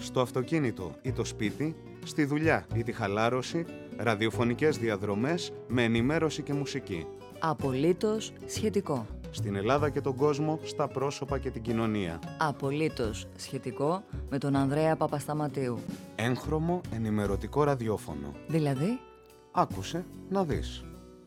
στο αυτοκίνητο ή το σπίτι, στη δουλειά ή τη χαλάρωση, ραδιοφωνικές διαδρομές με ενημέρωση και μουσική. Απολύτως σχετικό. Στην Ελλάδα και τον κόσμο, στα πρόσωπα και την κοινωνία. Απολύτως σχετικό με τον Ανδρέα Παπασταματίου. Έγχρωμο ενημερωτικό ραδιόφωνο. Δηλαδή, άκουσε να δεις.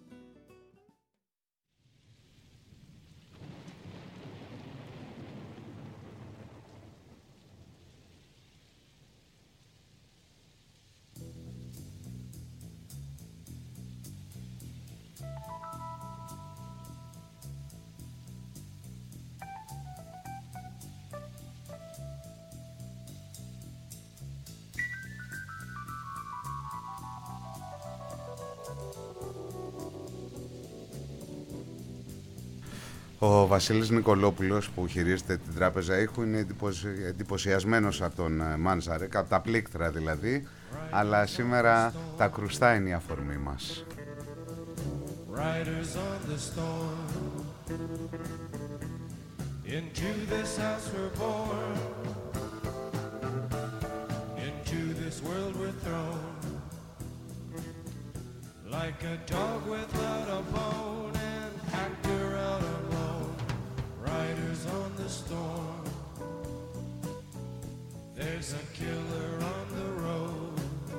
Ο Βασίλης Νικολόπουλος που χειρίζεται την τράπεζα ήχου είναι εντυπωσιασμένος από τον Μάνζαρεκ, από τα πλήκτρα δηλαδή, αλλά σήμερα τα κρουστά είναι η αφορμή μας. Riders on the storm, into this house we're born, into this world we're thrown, like a dog without a bone, and actor out alone. Riders on the storm, there's a killer on the road,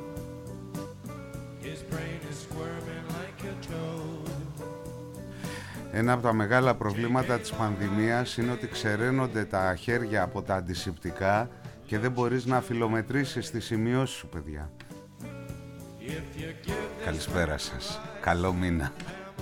his brain is squirming like a toad. Ένα από τα μεγάλα προβλήματα της πανδημίας είναι ότι ξεραίνονται τα χέρια από τα αντισηπτικά και δεν μπορείς να φιλομετρήσεις τις σημειώσεις σου, παιδιά. Καλησπέρα σας. Καλό μήνα.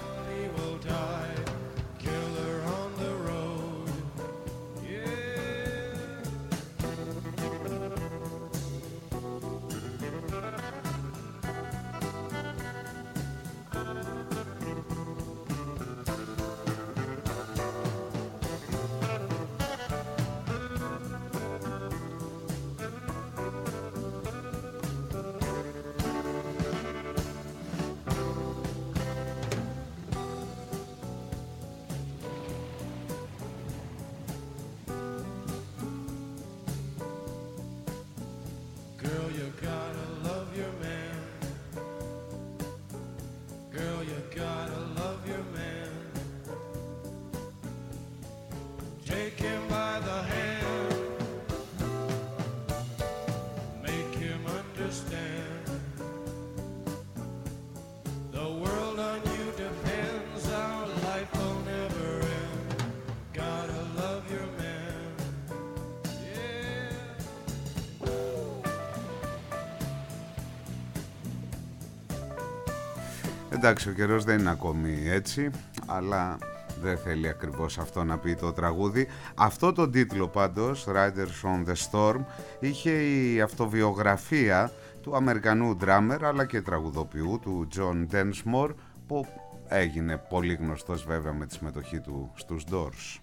Εντάξει, ο καιρός δεν είναι ακόμη έτσι, αλλά δεν θέλει ακριβώς αυτό να πει το τραγούδι. Αυτό το τίτλο πάντως, Riders on the Storm, είχε η αυτοβιογραφία του Αμερικανού ντράμερ αλλά και τραγουδοποιού του John Densmore, που έγινε πολύ γνωστός βέβαια με τη συμμετοχή του στους Doors.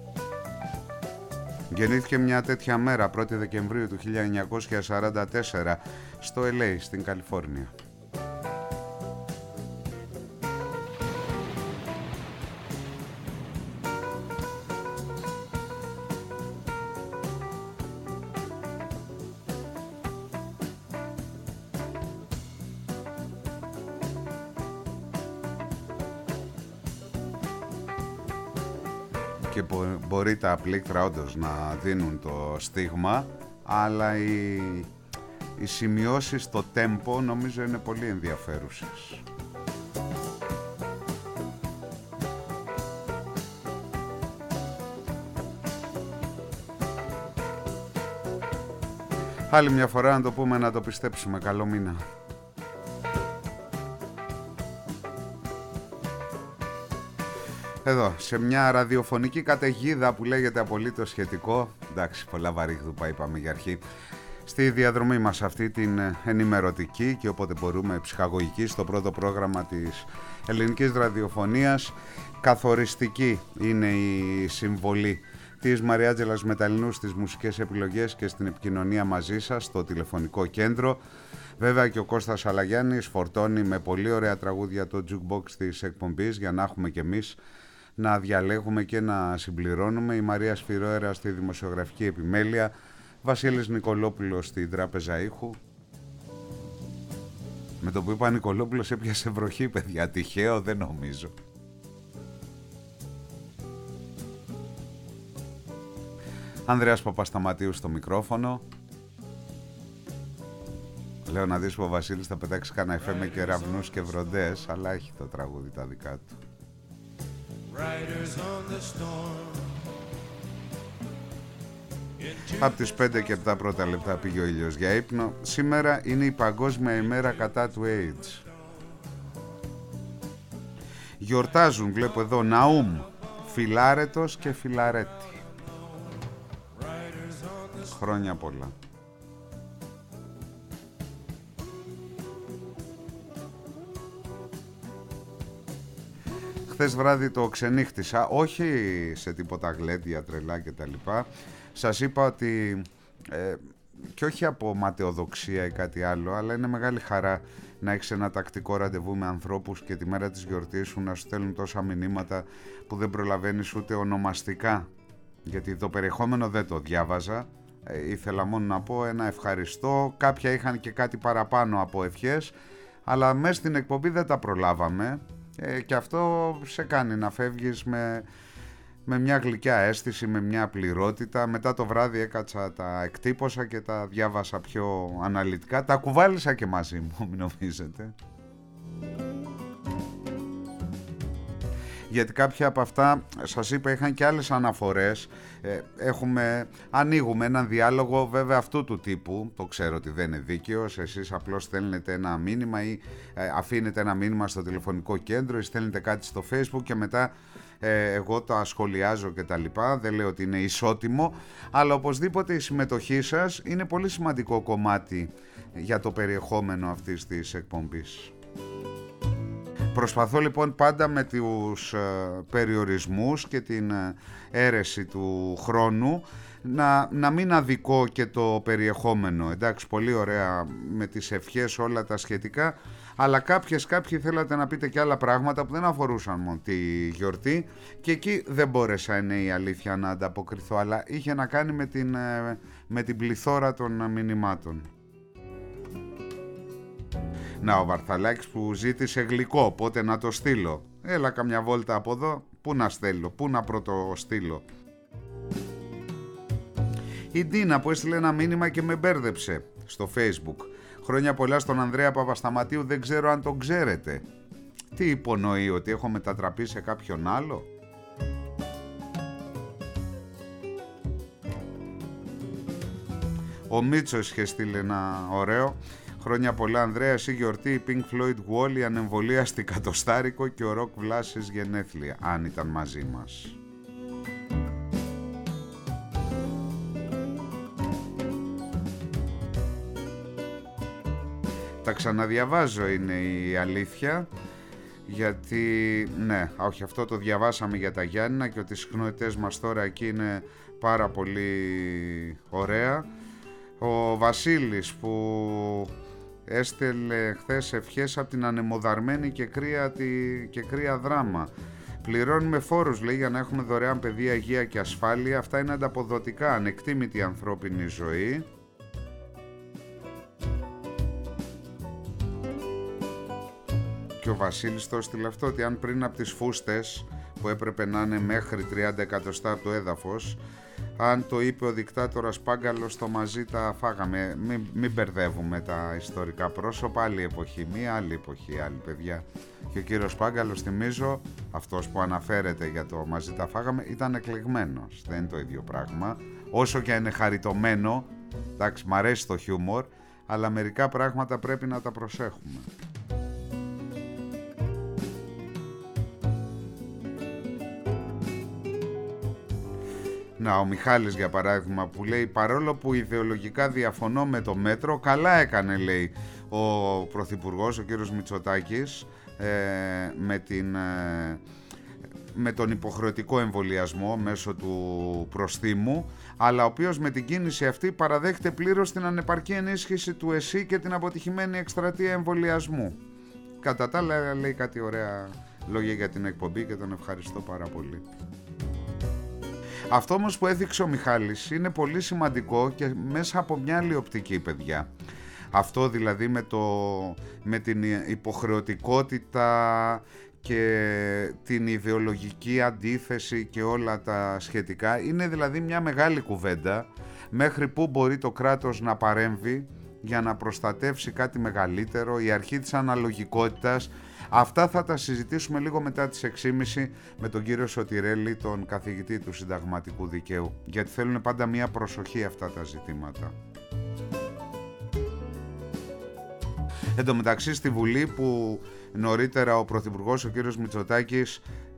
Γεννήθηκε μια τέτοια μέρα, 1η Δεκεμβρίου του 1944, στο LA, στην Καλιφόρνια. Και μπορεί τα πλήκτρα όντως να δίνουν το στίγμα, αλλά οι σημειώσεις στο τέμπο νομίζω είναι πολύ ενδιαφέρουσες. Άλλη μια φορά να το πούμε, να το πιστέψουμε. Καλό μήνα. Εδώ, σε μια ραδιοφωνική καταιγίδα που λέγεται απολύτως σχετικό. Εντάξει, πολλά βαρύγδουπα είπαμε για αρχή. Στη διαδρομή μας αυτή την ενημερωτική και όποτε μπορούμε ψυχαγωγική, στο πρώτο πρόγραμμα της ελληνικής ραδιοφωνίας, καθοριστική είναι η συμβολή της Μαριάτζελας Μεταλλινού στις μουσικές επιλογές και στην επικοινωνία μαζί σας στο τηλεφωνικό κέντρο. Βέβαια και ο Κώστας Αλαγιάννης φορτώνει με πολύ ωραία τραγούδια το jukebox της εκπομπής για να έχουμε κι εμείς να διαλέγουμε και να συμπληρώνουμε. Η Μαρία Σφυρόερα στη δημοσιογραφική επιμέλεια, Βασίλης Νικολόπουλος στην Τράπεζα Ήχου. Με το που είπα Νικολόπουλος έπιασε βροχή, παιδιά. Τυχαίο δεν νομίζω. Ανδρέας Παπασταματίου στο μικρόφωνο. Λέω να δεις που ο Βασίλης θα πετάξει κανένα εφέ με κεραυνούς και βροντές, αλλά έχει το τραγούδι τα δικά του. Από τις 5 και 7 πρώτα λεπτά πήγε ο ήλιος για ύπνο. Σήμερα είναι η Παγκόσμια ημέρα κατά του AIDS. Γιορτάζουν, βλέπω εδώ, Ναούμ, Φιλάρετος και Φιλαρέτη. Χρόνια πολλά. Χθες βράδυ το ξενύχτησα, όχι σε τίποτα γλέντια, τρελά και τα λοιπά. Σας είπα ότι και όχι από ματαιοδοξία ή κάτι άλλο, αλλά είναι μεγάλη χαρά να έχεις ένα τακτικό ραντεβού με ανθρώπους και τη μέρα της γιορτής σου να σου στέλνουν τόσα μηνύματα που δεν προλαβαίνεις ούτε ονομαστικά, γιατί το περιεχόμενο δεν το διάβαζα. Ήθελα μόνο να πω ένα ευχαριστώ. Κάποια είχαν και κάτι παραπάνω από ευχές, αλλά μέσα στην εκπομπή δεν τα προλάβαμε, και αυτό σε κάνει να φεύγεις με μια γλυκιά αίσθηση, με μια πληρότητα. Μετά το βράδυ έκατσα, τα εκτύπωσα και τα διάβασα πιο αναλυτικά. Τα κουβάλισα και μαζί μου, μην νομίζετε. Γιατί κάποια από αυτά, σας είπα, είχαν και άλλες αναφορές. Ανοίγουμε έναν διάλογο, βέβαια αυτού του τύπου. Το ξέρω ότι δεν είναι δίκαιος. Εσείς απλώς στέλνετε ένα μήνυμα ή αφήνετε ένα μήνυμα στο τηλεφωνικό κέντρο ή στέλνετε κάτι στο Facebook και μετά εγώ το σχολιάζω και τα λοιπά. Δεν λέω ότι είναι ισότιμο, αλλά οπωσδήποτε η συμμετοχή σας είναι πολύ σημαντικό κομμάτι για το περιεχόμενο αυτής της εκπομπής. Προσπαθώ λοιπόν πάντα με τους περιορισμούς και την αίρεση του χρόνου να μην αδικώ και το περιεχόμενο. Εντάξει, πολύ ωραία με τις ευχές όλα τα σχετικά, αλλά κάποιοι θέλατε να πείτε και άλλα πράγματα που δεν αφορούσαν μόνο τη γιορτή και εκεί δεν μπόρεσα, είναι η αλήθεια, να ανταποκριθώ, αλλά είχε να κάνει με την πληθώρα των μηνυμάτων. Να, ο Βαρθαλάκης που ζήτησε γλυκό, πότε να το στείλω. Έλα καμιά βόλτα από εδώ, πού να στέλνω, πού να πρωτοστείλω. Η Ντίνα που έστειλε ένα μήνυμα και με μπέρδεψε στο Facebook. Χρόνια πολλά στον Ανδρέα Παπασταματίου, δεν ξέρω αν τον ξέρετε. Τι υπονοεί, ότι έχω μετατραπεί σε κάποιον άλλο? Ο Μίτσος είχε στείλει ένα ωραίο. Χρόνια πολλά Ανδρέα, εσύ γιορτή, η Pink Floyd Wall, η ανεμβολίαστη κατοστάρικο και ο Ροκ Βλάσης γενέθλια, αν ήταν μαζί μας. Τα ξαναδιαβάζω, είναι η αλήθεια, γιατί ναι, όχι, αυτό το διαβάσαμε για τα Γιάννηνα και ότι οι συχνότητες μας τώρα εκεί είναι πάρα πολύ ωραία. Ο Βασίλης που έστελε χθες ευχές από την ανεμοδαρμένη και κρύα δράμα. Πληρώνουμε φόρους, λέει, για να έχουμε δωρεάν παιδεία, υγεία και ασφάλεια. Αυτά είναι ανταποδοτικά, ανεκτήμητη ανθρώπινη ζωή. Και ο Βασίλης το έστειλε αυτό, ότι αν πριν από τις φούστες που έπρεπε να είναι μέχρι 30 εκατοστά από το έδαφος, αν το είπε ο δικτάτορας Πάγκαλος, το μαζί τα φάγαμε. Μην μπερδεύουμε τα ιστορικά πρόσωπα, άλλη εποχή, μία άλλη εποχή, άλλη, παιδιά. Και ο κύριος Πάγκαλος, θυμίζω, αυτός που αναφέρεται για το μαζί τα φάγαμε, ήταν εκλεγμένος. Δεν είναι το ίδιο πράγμα. Όσο και είναι χαριτωμένο, εντάξει, μ' αρέσει το χιούμορ, αλλά μερικά πράγματα πρέπει να τα προσέχουμε. Να, ο Μιχάλης για παράδειγμα που λέει, παρόλο που ιδεολογικά διαφωνώ με το μέτρο, καλά έκανε, λέει, ο Πρωθυπουργός, ο κύριος Μητσοτάκης, με τον υποχρεωτικό εμβολιασμό μέσω του προστίμου, αλλά ο οποίος με την κίνηση αυτή παραδέχεται πλήρως την ανεπαρκή ενίσχυση του ΕΣΥ και την αποτυχημένη εκστρατεία εμβολιασμού. Κατά τα άλλα, λέει κάτι ωραία λόγια για την εκπομπή και τον ευχαριστώ πάρα πολύ. Αυτό όμως που έδειξε ο Μιχάλης είναι πολύ σημαντικό και μέσα από μια άλλη οπτική, παιδιά. Αυτό δηλαδή με την υποχρεωτικότητα και την ιδεολογική αντίθεση και όλα τα σχετικά, είναι δηλαδή μια μεγάλη κουβέντα μέχρι που μπορεί το κράτος να παρέμβει για να προστατεύσει κάτι μεγαλύτερο, η αρχή της αναλογικότητας. Αυτά θα τα συζητήσουμε λίγο μετά τις 6.30 με τον κύριο Σωτηρέλη, τον καθηγητή του συνταγματικού δικαίου, γιατί θέλουν πάντα μια προσοχή αυτά τα ζητήματα. Εν τω μεταξύ στη Βουλή, που νωρίτερα ο Πρωθυπουργός, ο κύριος Μητσοτάκης,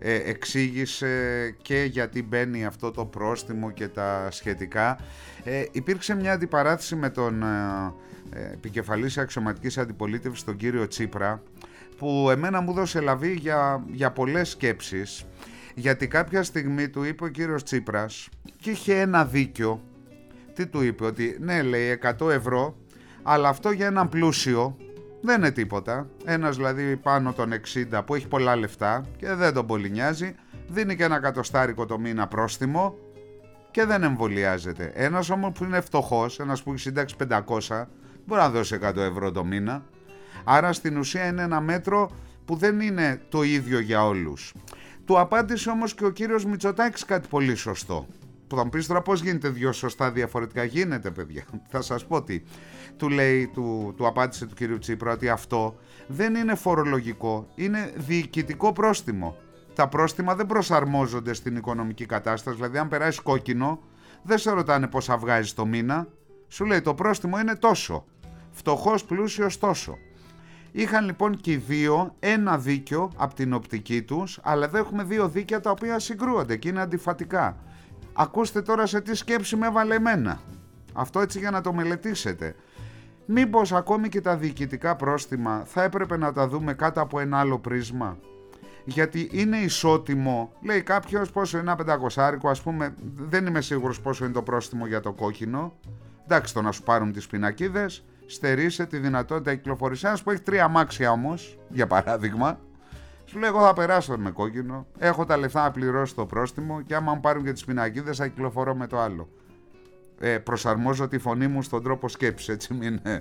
εξήγησε και γιατί μπαίνει αυτό το πρόστιμο και τα σχετικά, υπήρξε μια αντιπαράθεση με τον επικεφαλής αξιωματικής αντιπολίτευσης, τον κύριο Τσίπρα, που εμένα μου δώσε λαβή για πολλές σκέψεις, γιατί κάποια στιγμή του είπε ο κύριος Τσίπρας, και είχε ένα δίκιο. Τι του είπε? Ότι ναι, λέει, 100 ευρώ, αλλά αυτό για έναν πλούσιο δεν είναι τίποτα. Ένας δηλαδή πάνω των 60 που έχει πολλά λεφτά και δεν τον πολύ νοιάζει, δίνει και ένα εκατοστάρικο το μήνα πρόστιμο και δεν εμβολιάζεται. Ένας όμως που είναι φτωχός, ένας που έχει σύνταξη 500, μπορεί να δώσει 100 ευρώ το μήνα. Άρα στην ουσία είναι ένα μέτρο που δεν είναι το ίδιο για όλους. Του απάντησε όμως και ο κύριος Μητσοτάκης κάτι πολύ σωστό. Που θα μου πεις τώρα πώς γίνεται δύο σωστά διαφορετικά? Γίνεται, παιδιά. Θα σας πω τι. Του λέει, του απάντησε του κύριου Τσίπρα ότι αυτό δεν είναι φορολογικό, είναι διοικητικό πρόστιμο. Τα πρόστιμα δεν προσαρμόζονται στην οικονομική κατάσταση, δηλαδή αν περάσει κόκκινο δεν σε ρωτάνε πόσα βγάζεις το μήνα, σου λέει το πρόστιμο είναι τόσο, φτωχός πλούσιος τόσο. Είχαν λοιπόν και οι δύο ένα δίκιο από την οπτική τους, αλλά εδώ έχουμε δύο δίκαια τα οποία συγκρούονται και είναι αντιφατικά. Ακούστε τώρα σε τι σκέψη με έβαλε εμένα. Αυτό έτσι για να το μελετήσετε. Μήπως ακόμη και τα διοικητικά πρόστιμα θα έπρεπε να τα δούμε κάτω από ένα άλλο πρίσμα? Γιατί είναι ισότιμο, λέει κάποιος, πόσο είναι ένα 500, ας πούμε, δεν είμαι σίγουρος πόσο είναι το πρόστιμο για το κόκκινο. Εντάξει, το να σου πάρουν τις πινακίδες, στερείσαι τη δυνατότητα κυκλοφορίας. Ένας που έχει 3 αμάξια όμως, για παράδειγμα, σου λέει: εγώ θα περάσω με κόκκινο, έχω τα λεφτά να πληρώσω το πρόστιμο και άμα μου πάρουν και τις πινακίδες θα κυκλοφορώ με το άλλο. Προσαρμόζω τη φωνή μου στον τρόπο σκέψης, έτσι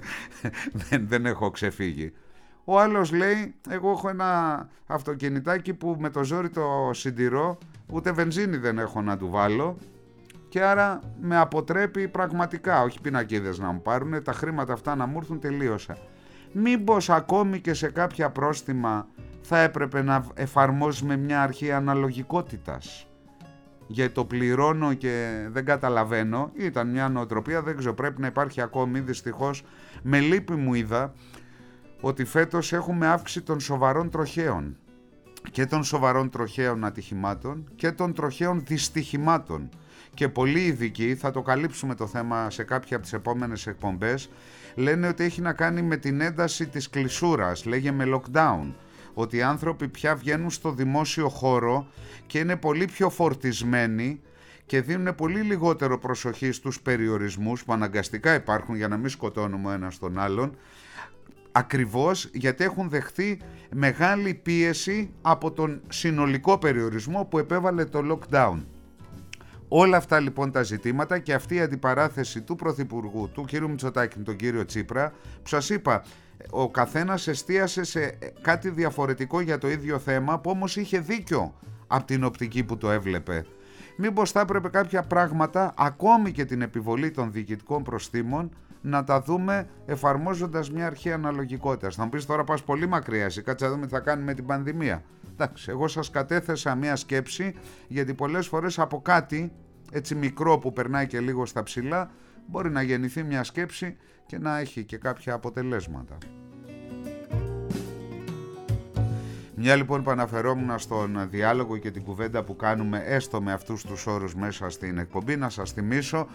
δεν έχω ξεφύγει. Ο άλλος λέει: εγώ έχω ένα αυτοκινητάκι που με το ζόρι το συντηρώ, ούτε βενζίνη δεν έχω να του βάλω και άρα με αποτρέπει πραγματικά, όχι πινακίδες να μου πάρουν, τα χρήματα αυτά να μου έρθουν, τελείωσα. Μήπως ακόμη και σε κάποια πρόστιμα θα έπρεπε να εφαρμόζουμε μια αρχή αναλογικότητας? Γιατί το πληρώνω και δεν καταλαβαίνω, ήταν μια νοοτροπία, δεν ξέρω, πρέπει να υπάρχει ακόμη, δυστυχώς. Με λύπη μου είδα ότι φέτος έχουμε αύξηση των σοβαρών τροχαίων, και των σοβαρών τροχαίων ατυχημάτων και των τροχαίων δυστυχημάτων. Και πολλοί ειδικοί, θα το καλύψουμε το θέμα σε κάποια από τις επόμενες εκπομπές, λένε ότι έχει να κάνει με την ένταση της κλεισούρας, λέγε με lockdown. Ότι οι άνθρωποι πια βγαίνουν στο δημόσιο χώρο και είναι πολύ πιο φορτισμένοι και δίνουν πολύ λιγότερο προσοχή στους περιορισμούς που αναγκαστικά υπάρχουν για να μην σκοτώνουμε ο ένας τον άλλον, ακριβώς γιατί έχουν δεχθεί μεγάλη πίεση από τον συνολικό περιορισμό που επέβαλε το lockdown. Όλα αυτά λοιπόν τα ζητήματα και αυτή η αντιπαράθεση του Πρωθυπουργού, του κ. Μητσοτάκη με τον κύριο Τσίπρα, που σας είπα, ο καθένας εστίασε σε κάτι διαφορετικό για το ίδιο θέμα, που όμως είχε δίκιο από την οπτική που το έβλεπε. Μήπως θα έπρεπε κάποια πράγματα, ακόμη και την επιβολή των διοικητικών προστίμων, να τα δούμε εφαρμόζοντας μια αρχή αναλογικότητας? Θα μου πεις τώρα πας πολύ μακριά, κάτσε να δούμε τι θα κάνουμε με την πανδημία. Εντάξει, εγώ σας κατέθεσα μια σκέψη, γιατί πολλές φορές από κάτι έτσι μικρό που περνάει και λίγο στα ψηλά μπορεί να γεννηθεί μια σκέψη και να έχει και κάποια αποτελέσματα. Μια λοιπόν που αναφερόμουν στον διάλογο και την κουβέντα που κάνουμε έστω με αυτούς τους όρους μέσα στην εκπομπή, να σας θυμίσω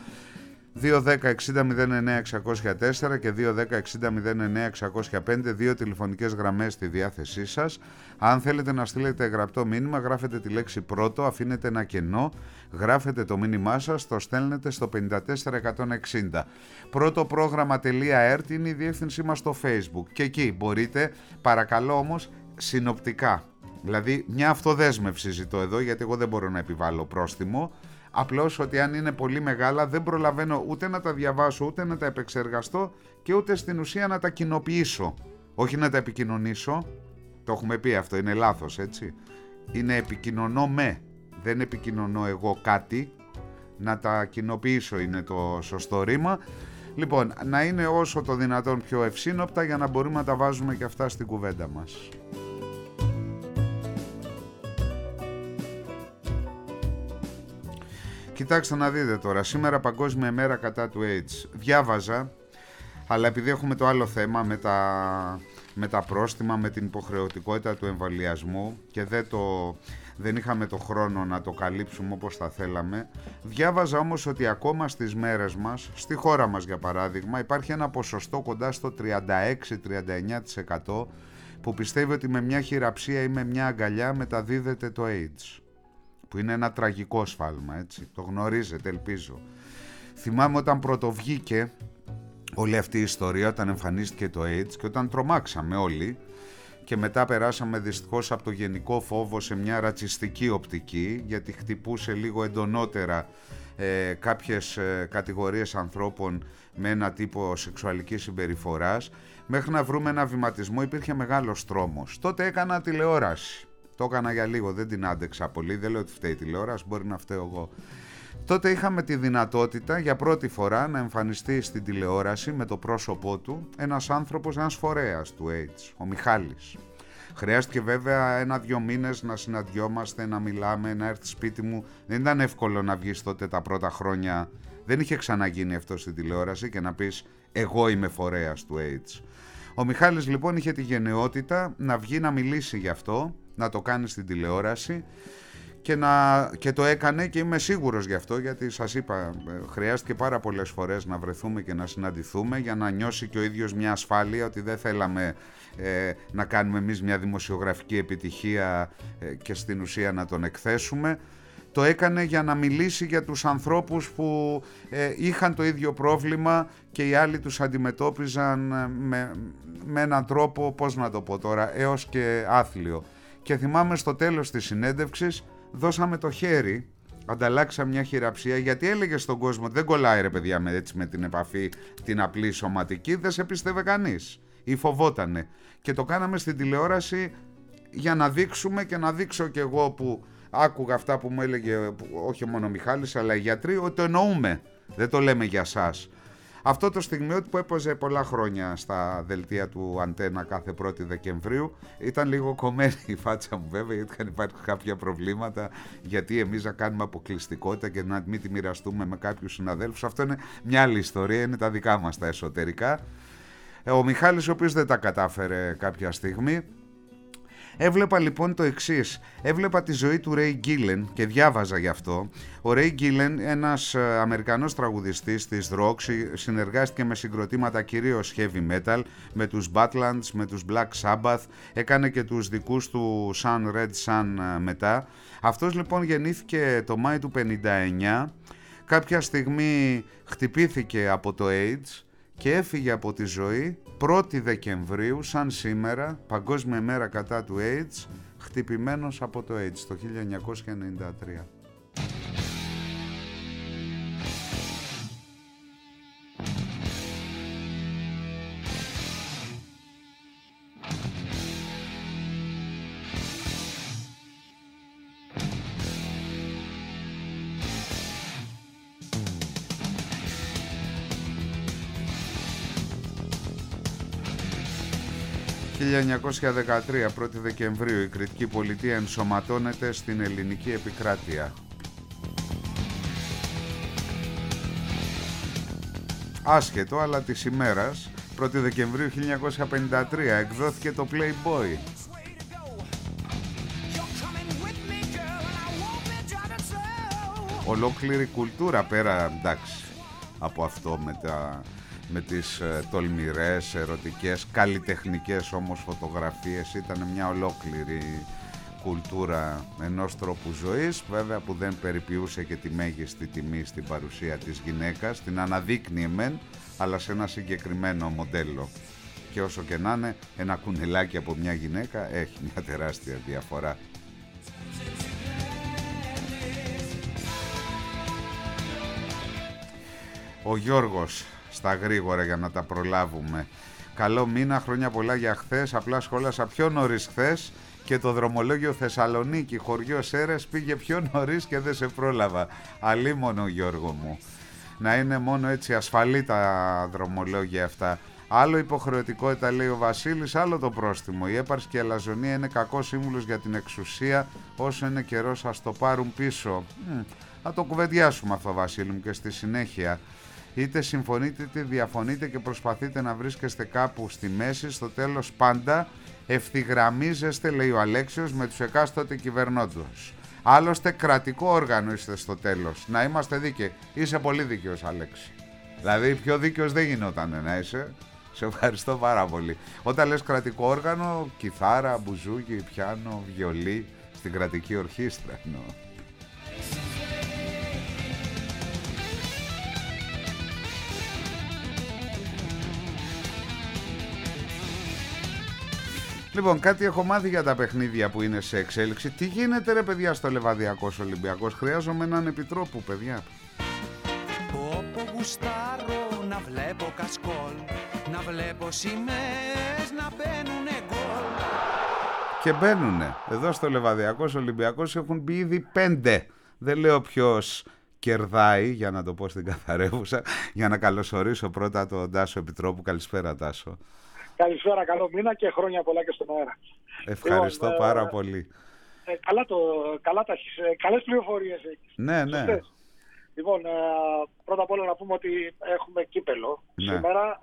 2-10-60-09-604 και 2-10-60-09-605, δύο τηλεφωνικές γραμμές στη διάθεσή σας. Αν θέλετε να στείλετε γραπτό μήνυμα, γράφετε τη λέξη πρώτο, αφήνετε ένα κενό, γράφετε το μήνυμά σας, το στέλνετε στο 54160. Πρώτο πρόγραμμα.rt είναι η διεύθυνσή μας στο Facebook και εκεί μπορείτε, παρακαλώ όμως, συνοπτικά. Δηλαδή μια αυτοδέσμευση ζητώ εδώ, γιατί εγώ δεν μπορώ να επιβάλλω πρόστιμο, Απλώς ότι αν είναι πολύ μεγάλα δεν προλαβαίνω ούτε να τα διαβάσω, ούτε να τα επεξεργαστώ και ούτε στην ουσία να τα κοινοποιήσω. Όχι να τα επικοινωνήσω, το έχουμε πει αυτό, είναι λάθος, έτσι. Είναι επικοινωνώ με, δεν επικοινωνώ εγώ κάτι, να τα κοινοποιήσω είναι το σωστό ρήμα. Λοιπόν, να είναι όσο το δυνατόν πιο ευσύνοπτα για να μπορούμε να τα βάζουμε και αυτά στην κουβέντα μας. Κοιτάξτε να δείτε τώρα, σήμερα Παγκόσμια ημέρα κατά του AIDS. Διάβαζα, αλλά επειδή έχουμε το άλλο θέμα με τα πρόστιμα, με την υποχρεωτικότητα του εμβολιασμού και δεν είχαμε το χρόνο να το καλύψουμε όπως θα θέλαμε, διάβαζα όμως ότι ακόμα στις μέρες μας, στη χώρα μας για παράδειγμα, υπάρχει ένα ποσοστό κοντά στο 36-39% που πιστεύει ότι με μια χειραψία ή με μια αγκαλιά μεταδίδεται το AIDS. Που είναι ένα τραγικό σφάλμα, έτσι. Το γνωρίζετε, ελπίζω. Θυμάμαι όταν πρωτοβγήκε όλη αυτή η ιστορία, όταν εμφανίστηκε το AIDS και όταν τρομάξαμε όλοι και μετά περάσαμε δυστυχώς από το γενικό φόβο σε μια ρατσιστική οπτική, γιατί χτυπούσε λίγο εντονότερα κάποιες κατηγορίες ανθρώπων με ένα τύπο σεξουαλικής συμπεριφοράς, μέχρι να βρούμε ένα βηματισμό υπήρχε μεγάλος τρόμος. Τότε έκανα τηλεόραση. Το έκανα για λίγο, δεν την άντεξα πολύ, δεν λέω ότι φταίει η τηλεόραση, μπορεί να φταίω εγώ. Τότε είχαμε τη δυνατότητα για πρώτη φορά να εμφανιστεί στην τηλεόραση με το πρόσωπό του ένας άνθρωπος, ένας φορέας του AIDS, ο Μιχάλης. Χρειάστηκε βέβαια 1-2 μήνες να συναντιόμαστε, να μιλάμε, να έρθει σπίτι μου. Δεν ήταν εύκολο να βγεις τότε τα πρώτα χρόνια, δεν είχε ξαναγίνει αυτό στην τηλεόραση και να πεις εγώ είμαι φορέας του AIDS. Ο Μιχάλης λοιπόν είχε τη γενναιότητα να βγει να μιλήσει γι' αυτό, να το κάνει στην τηλεόραση και το έκανε και είμαι σίγουρος γι' αυτό, γιατί σας είπα χρειάστηκε πάρα πολλές φορές να βρεθούμε και να συναντηθούμε για να νιώσει και ο ίδιος μια ασφάλεια ότι δεν θέλαμε να κάνουμε εμείς μια δημοσιογραφική επιτυχία και στην ουσία να τον εκθέσουμε. Το έκανε για να μιλήσει για τους ανθρώπους που είχαν το ίδιο πρόβλημα και οι άλλοι τους αντιμετώπιζαν με έναν τρόπο, πώς να το πω τώρα, έως και άθλιο. Και θυμάμαι στο τέλος της συνέντευξης δώσαμε το χέρι, ανταλλάξαμε μια χειραψία, γιατί έλεγε στον κόσμο δεν κολλάει ρε παιδιά με την επαφή την απλή σωματική, δεν σε πίστευε κανείς ή φοβότανε. Και το κάναμε στην τηλεόραση για να δείξουμε και να δείξω κι εγώ που άκουγα αυτά που μου έλεγε όχι μόνο ο Μιχάλης αλλά οι γιατροί, ότι το εννοούμε, δεν το λέμε για σας. Αυτό το στιγμιότυπο που έπαιζε πολλά χρόνια στα δελτία του Αντένα κάθε 1η Δεκεμβρίου, ήταν λίγο κομμένη η φάτσα μου βέβαια, γιατί είχαν υπάρχει κάποια προβλήματα, γιατί εμείς να κάνουμε αποκλειστικότητα και να μην τη μοιραστούμε με κάποιους συναδέλφους. Αυτό είναι μια άλλη ιστορία, είναι τα δικά μας τα εσωτερικά. Ο Μιχάλης, ο οποίος δεν τα κατάφερε κάποια στιγμή. Έβλεπα λοιπόν το εξής, έβλεπα τη ζωή του Ray Gillen και διάβαζα γι' αυτό. Ο Ray Gillen, ένας Αμερικανός τραγουδιστής της rock, συνεργάστηκε με συγκροτήματα κυρίως heavy metal, με τους Badlands, με τους Black Sabbath, έκανε και τους δικούς του Sun Red Sun μετά. Αυτός λοιπόν γεννήθηκε το Μάη του 59, κάποια στιγμή χτυπήθηκε από το AIDS και έφυγε από τη ζωή 1η Δεκεμβρίου, σαν σήμερα, Παγκόσμια ημέρα κατά του AIDS, χτυπημένος από το AIDS το 1993. 1913, 1η Δεκεμβρίου, η Κρητική Πολιτεία ενσωματώνεται στην ελληνική επικράτεια. Άσχετο, αλλά της ημέρας, 1η Δεκεμβρίου 1953, εκδόθηκε το Playboy. Ολόκληρη κουλτούρα πέρα, εντάξει, από αυτό με τις τολμηρές, ερωτικές, καλλιτεχνικές όμως φωτογραφίες. Ήταν μια ολόκληρη κουλτούρα ενός τρόπου ζωής, βέβαια, που δεν περιποιούσε και τη μέγιστη τιμή στην παρουσία της γυναίκας, την αναδείκνυε μεν, αλλά σε ένα συγκεκριμένο μοντέλο. Και όσο και να είναι, ένα κουνελάκι από μια γυναίκα έχει μια τεράστια διαφορά. Ο Γιώργος στα γρήγορα για να τα προλάβουμε. Καλό μήνα, χρόνια πολλά για χθες. Απλά σχόλασα πιο νωρίς χθες και το δρομολόγιο Θεσσαλονίκη, χωριό Σέρες, πήγε πιο νωρίς και δεν σε πρόλαβα. Αλίμονο, Γιώργο μου. Να είναι μόνο έτσι ασφαλή τα δρομολόγια αυτά. Άλλο υποχρεωτικότητα, λέει ο Βασίλης, άλλο το πρόστιμο. Η έπαρση και η αλαζονία είναι κακός σύμβουλος για την εξουσία. Όσο είναι καιρός ας το πάρουν πίσω. Θα το κουβεντιάσουμε αυτό, Βασίλη μου, και στη συνέχεια. Είτε συμφωνείτε είτε διαφωνείτε και προσπαθείτε να βρίσκεστε κάπου στη μέση, στο τέλος πάντα ευθυγραμμίζεστε, λέει ο Αλέξιος, με τους εκάστοτε κυβερνώντες. Άλλωστε κρατικό όργανο είστε στο τέλος. Να είμαστε δίκαιοι. Είσαι πολύ δίκαιος, Αλέξη. Δηλαδή πιο δίκαιος δεν γινόταν να είσαι. Σε ευχαριστώ πάρα πολύ. Όταν λες κρατικό όργανο, κιθάρα, μπουζούκι, πιάνο, βιολί, στην κρατική ορχήστρα εννοώ. Λοιπόν, κάτι έχω μάθει για τα παιχνίδια που είναι σε εξέλιξη. Τι γίνεται ρε παιδιά στο Λεβαδιακός Ολυμπιακός? Χρειάζομαι έναν επιτρόπου, παιδιά. Όπου γουστάρω να βλέπω κασκόλ, να βλέπω σημαίες να μπαίνουνε γκολ. Και μπαίνουνε. Εδώ στο Λεβαδιακός Ολυμπιακός έχουν μπει ήδη 5. Δεν λέω ποιος κερδάει, για να το πω στην καθαρεύουσα, για να καλωσορίσω πρώτα τον Τάσο Επιτρόπου. Καλησπέρα, Τάσο. Καλησπέρα, καλό μήνα και χρόνια πολλά και στον αέρα. Ευχαριστώ πάρα πολύ. Καλές πληροφορίες έχεις. Ναι, ναι. Λοιπόν, πρώτα απ' όλα να πούμε ότι έχουμε κύπελο σήμερα.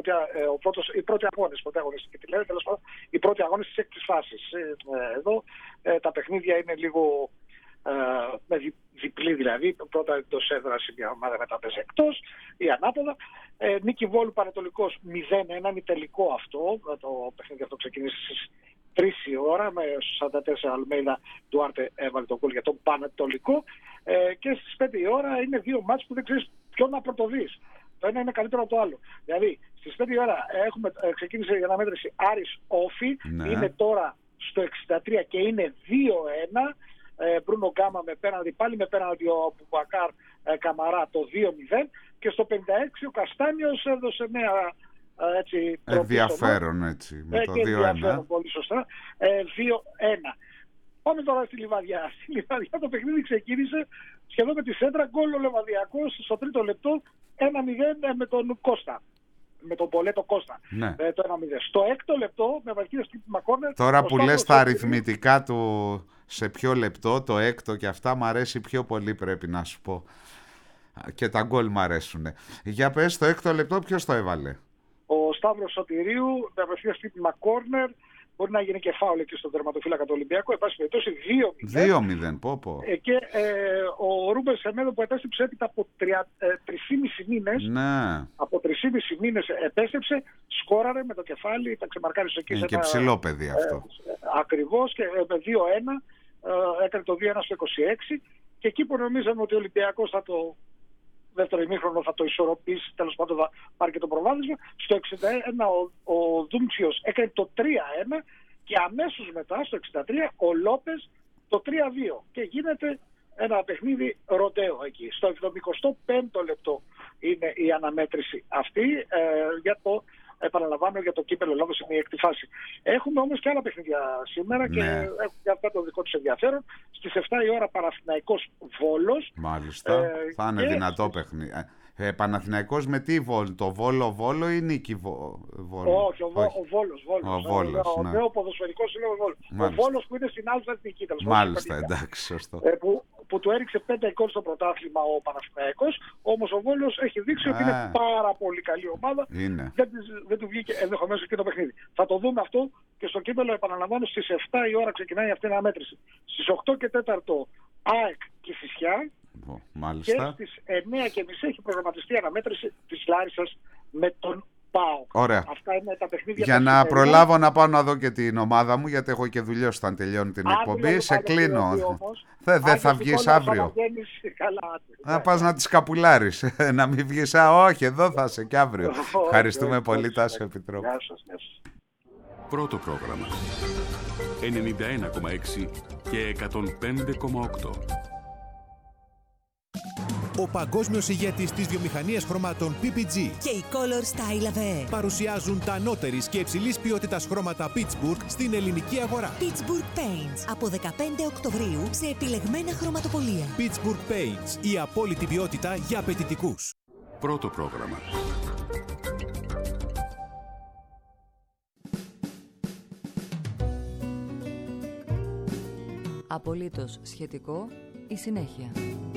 Οι πρώτοι αγώνες, πρωταγωνιστικοί τη λένε, τέλος πάντων, οι πρώτοι αγώνες της έκτης φάσης. Εδώ τα παιχνίδια είναι λίγο με διπλή, δηλαδή. Πρώτα εντός έδρας μια ομάδα, μετά παίζει εκτός ή ανάποδα. Νίκη Βόλου Πανετολικός 0-1, είναι τελικό αυτό. Το παιχνίδι αυτό ξεκίνησε στις 3 η ώρα με 44 Αλμέιδα Ντουάρτε έβαλε τον γκολ για τον Πανετολικό. Και στις 5 η ώρα είναι δύο μάτς που δεν ξέρεις ποιο να πρωτοδείς. Το ένα είναι καλύτερο από το άλλο. Δηλαδή στις 5 η ώρα ξεκίνησε η αναμέτρηση Άρης Όφη, είναι τώρα στο 63 και είναι 2-1. Μπρούνο Γκάμα με πέναντι, πάλι με πέναντι ο Μπουμπακάρ Καμαρά το 2-0 και στο 56 ο Καστάνιος έδωσε μια ενδιαφέρον έτσι με το 2-1. Ενδιαφέρον, πολύ σωστά. 2-1. Πάμε τώρα στη Λιβαδιά. Στη Λιβαδιά το παιχνίδι ξεκίνησε σχεδόν με τη σέντρα, γκολ ο Λεβαδιάκος στο τρίτο λεπτό 1-0 με τον Κώστα. Με τον Πολέτο Κώστα. Ναι. Το 1-0. Στο έκτο λεπτό με βαρκίδα χτύπημα κόρνερ. Τώρα που λες τα αριθμητικά του σε ποιο λεπτό, το έκτο και αυτά μ' αρέσει πιο πολύ, πρέπει να σου πω. Και τα γκολ μ' αρέσουν. Για πες, το έκτο λεπτό ποιος το έβαλε? Ο Σταύρος Σωτηρίου με βαρκίδα χτύπημα κόρνερ. Μπορεί να γίνει και φάουλ εκεί στον τερματοφύλακα του Ολυμπιακού. Εν πάση περιπτώσει 2-0. Πω. Και ο Ρούμπεν Σεμέδο που επέστρεψε έπειτα από 3,5 μήνες. Ναι. Από 3,5 μήνες επέστρεψε, σκόραρε με το κεφάλι, τα ξεμαρκάρισε εκεί. Είναι και ψηλό παιδί αυτό. Ακριβώς, και με 2-1 έκανε το 2-1 στο 26. Και εκεί που νομίζαμε ότι ο Ολυμπιακός θα το δεύτερο ημίχρονο θα το ισορροπήσει, τέλος πάντων θα πάρει και το προβάδισμα. Στο 61 ο Δούμτσιος έκανε το 3-1 και αμέσως μετά στο 63 ο Λόπες το 3-2 και γίνεται ένα παιχνίδι ροντέο εκεί. Στο 75ο λεπτό είναι η αναμέτρηση αυτή για το, επαναλαμβάνω, για το κύπελλο Ελλάδος, είναι η έκτη φάση. Έχουμε όμως και άλλα παιχνίδια σήμερα και έχουν και αυτά το δικό τους ενδιαφέρον. Στις 7 η ώρα Παναθηναϊκός Βόλος. Μάλιστα, θα είναι δυνατό παιχνίδι. Παναθηναϊκός με τι Βόλο? Το Βόλο ή Νίκη Βόλο? Όχι, ο Βόλος. Ο νέο ποδοσφαιρικός είναι ο Βόλος. Ο Βόλος που είναι στην άλλη εθνική. Μάλιστα, εντάξει, σωστό. Που του έριξε 5 γκολ στο πρωτάθλημα ο Παναθηναϊκός. Όμως ο Βόλος έχει δείξει ότι είναι πάρα πολύ καλή ομάδα. Δεν του βγήκε ενδεχομένως και το παιχνίδι. Θα το δούμε αυτό και στο κύπελλο, επαναλαμβάνω, στις 7 η ώρα ξεκινάει αυτή η αναμέτρηση. Στις 8 και 4 ΑΕΚ Κηφισιά. Μάλιστα. Και στις 9:30 έχει προγραμματιστεί η αναμέτρηση της Λάρισσας με τον ΠΑΟΚ. Ωραία. Αυτά είναι τα παιχνίδια. Για να προλάβω να πάω να δω και την ομάδα μου, γιατί έχω και δουλειές όταν τελειώνει την εκπομπή. Σε κλείνω. Δεν θα βγεις αύριο? Να πας να τις καπουλάρεις. Να μην βγεις. Όχι, εδώ θα είσαι και αύριο. Ευχαριστούμε πολύ, Τάσο Επιτρόπου. Πρώτο πρόγραμμα 91,6 και 105,8. ο παγκόσμιος ηγέτης της βιομηχανίας χρωμάτων PPG και η Color Style AVE παρουσιάζουν τα ανώτερης και υψηλής ποιότητας χρώματα Pittsburgh στην ελληνική αγορά. Pittsburgh Paints από 15 Οκτωβρίου σε επιλεγμένα χρωματοπωλεία. Pittsburgh Paints, η απόλυτη ποιότητα για απαιτητικούς. Πρώτο πρόγραμμα. Απολύτως σχετικό, η συνέχεια.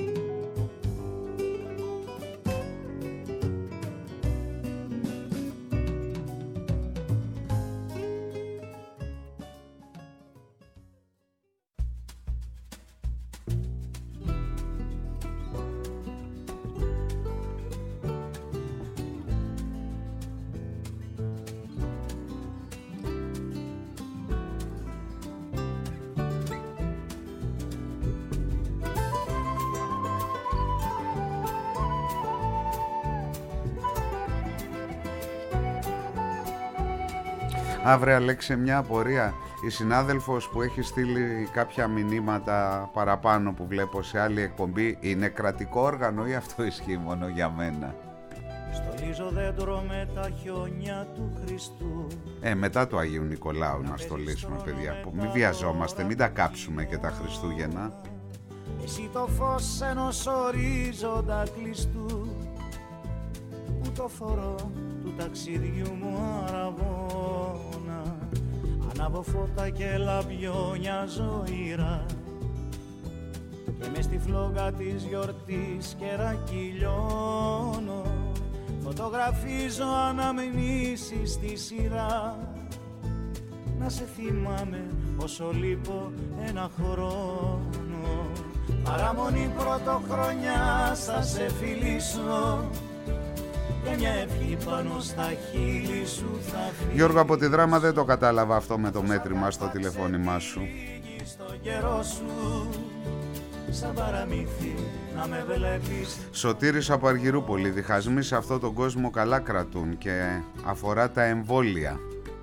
Αύριο, Αλέξη, μια απορία. Η συνάδελφος που έχει στείλει κάποια μηνύματα παραπάνω που βλέπω σε άλλη εκπομπή, είναι κρατικό όργανο ή αυτό ισχύει μόνο για μένα? Στολίζω δέντρο με τα χιόνια του Χριστού. Μετά του Αγίου Νικολάου να στολίσουμε, παιδιά. Μην βιαζόμαστε, μην τα κάψουμε και τα Χριστούγεννα. Εσύ το φως ενός ορίζοντα κλειστού, που το φορώ του ταξιδιού μου αραβώνα. Ανάβω φώτα και λαμπιόνια ζωήρα και μες στη φλόγα της γιορτής κερακυλιώνω. Φωτογραφίζω αναμνήσεις στη σειρά, να σε θυμάμαι όσο λείπω ένα χρόνο. Παραμονή πρωτοχρονιά θα σε φιλήσω και μια ευχή πάνω στα χείλη σου θα φύγει. Γιώργο, από τη Δράμα δεν το κατάλαβα αυτό με το μέτρημα στο τηλεφώνημά σου. Στο καιρό σου, σαν παραμύθι να με βλέπεις. Σωτήρης από Αργυρούπολη. Διχασμοί σε αυτόν τον κόσμο καλά κρατούν και αφορά τα εμβόλια.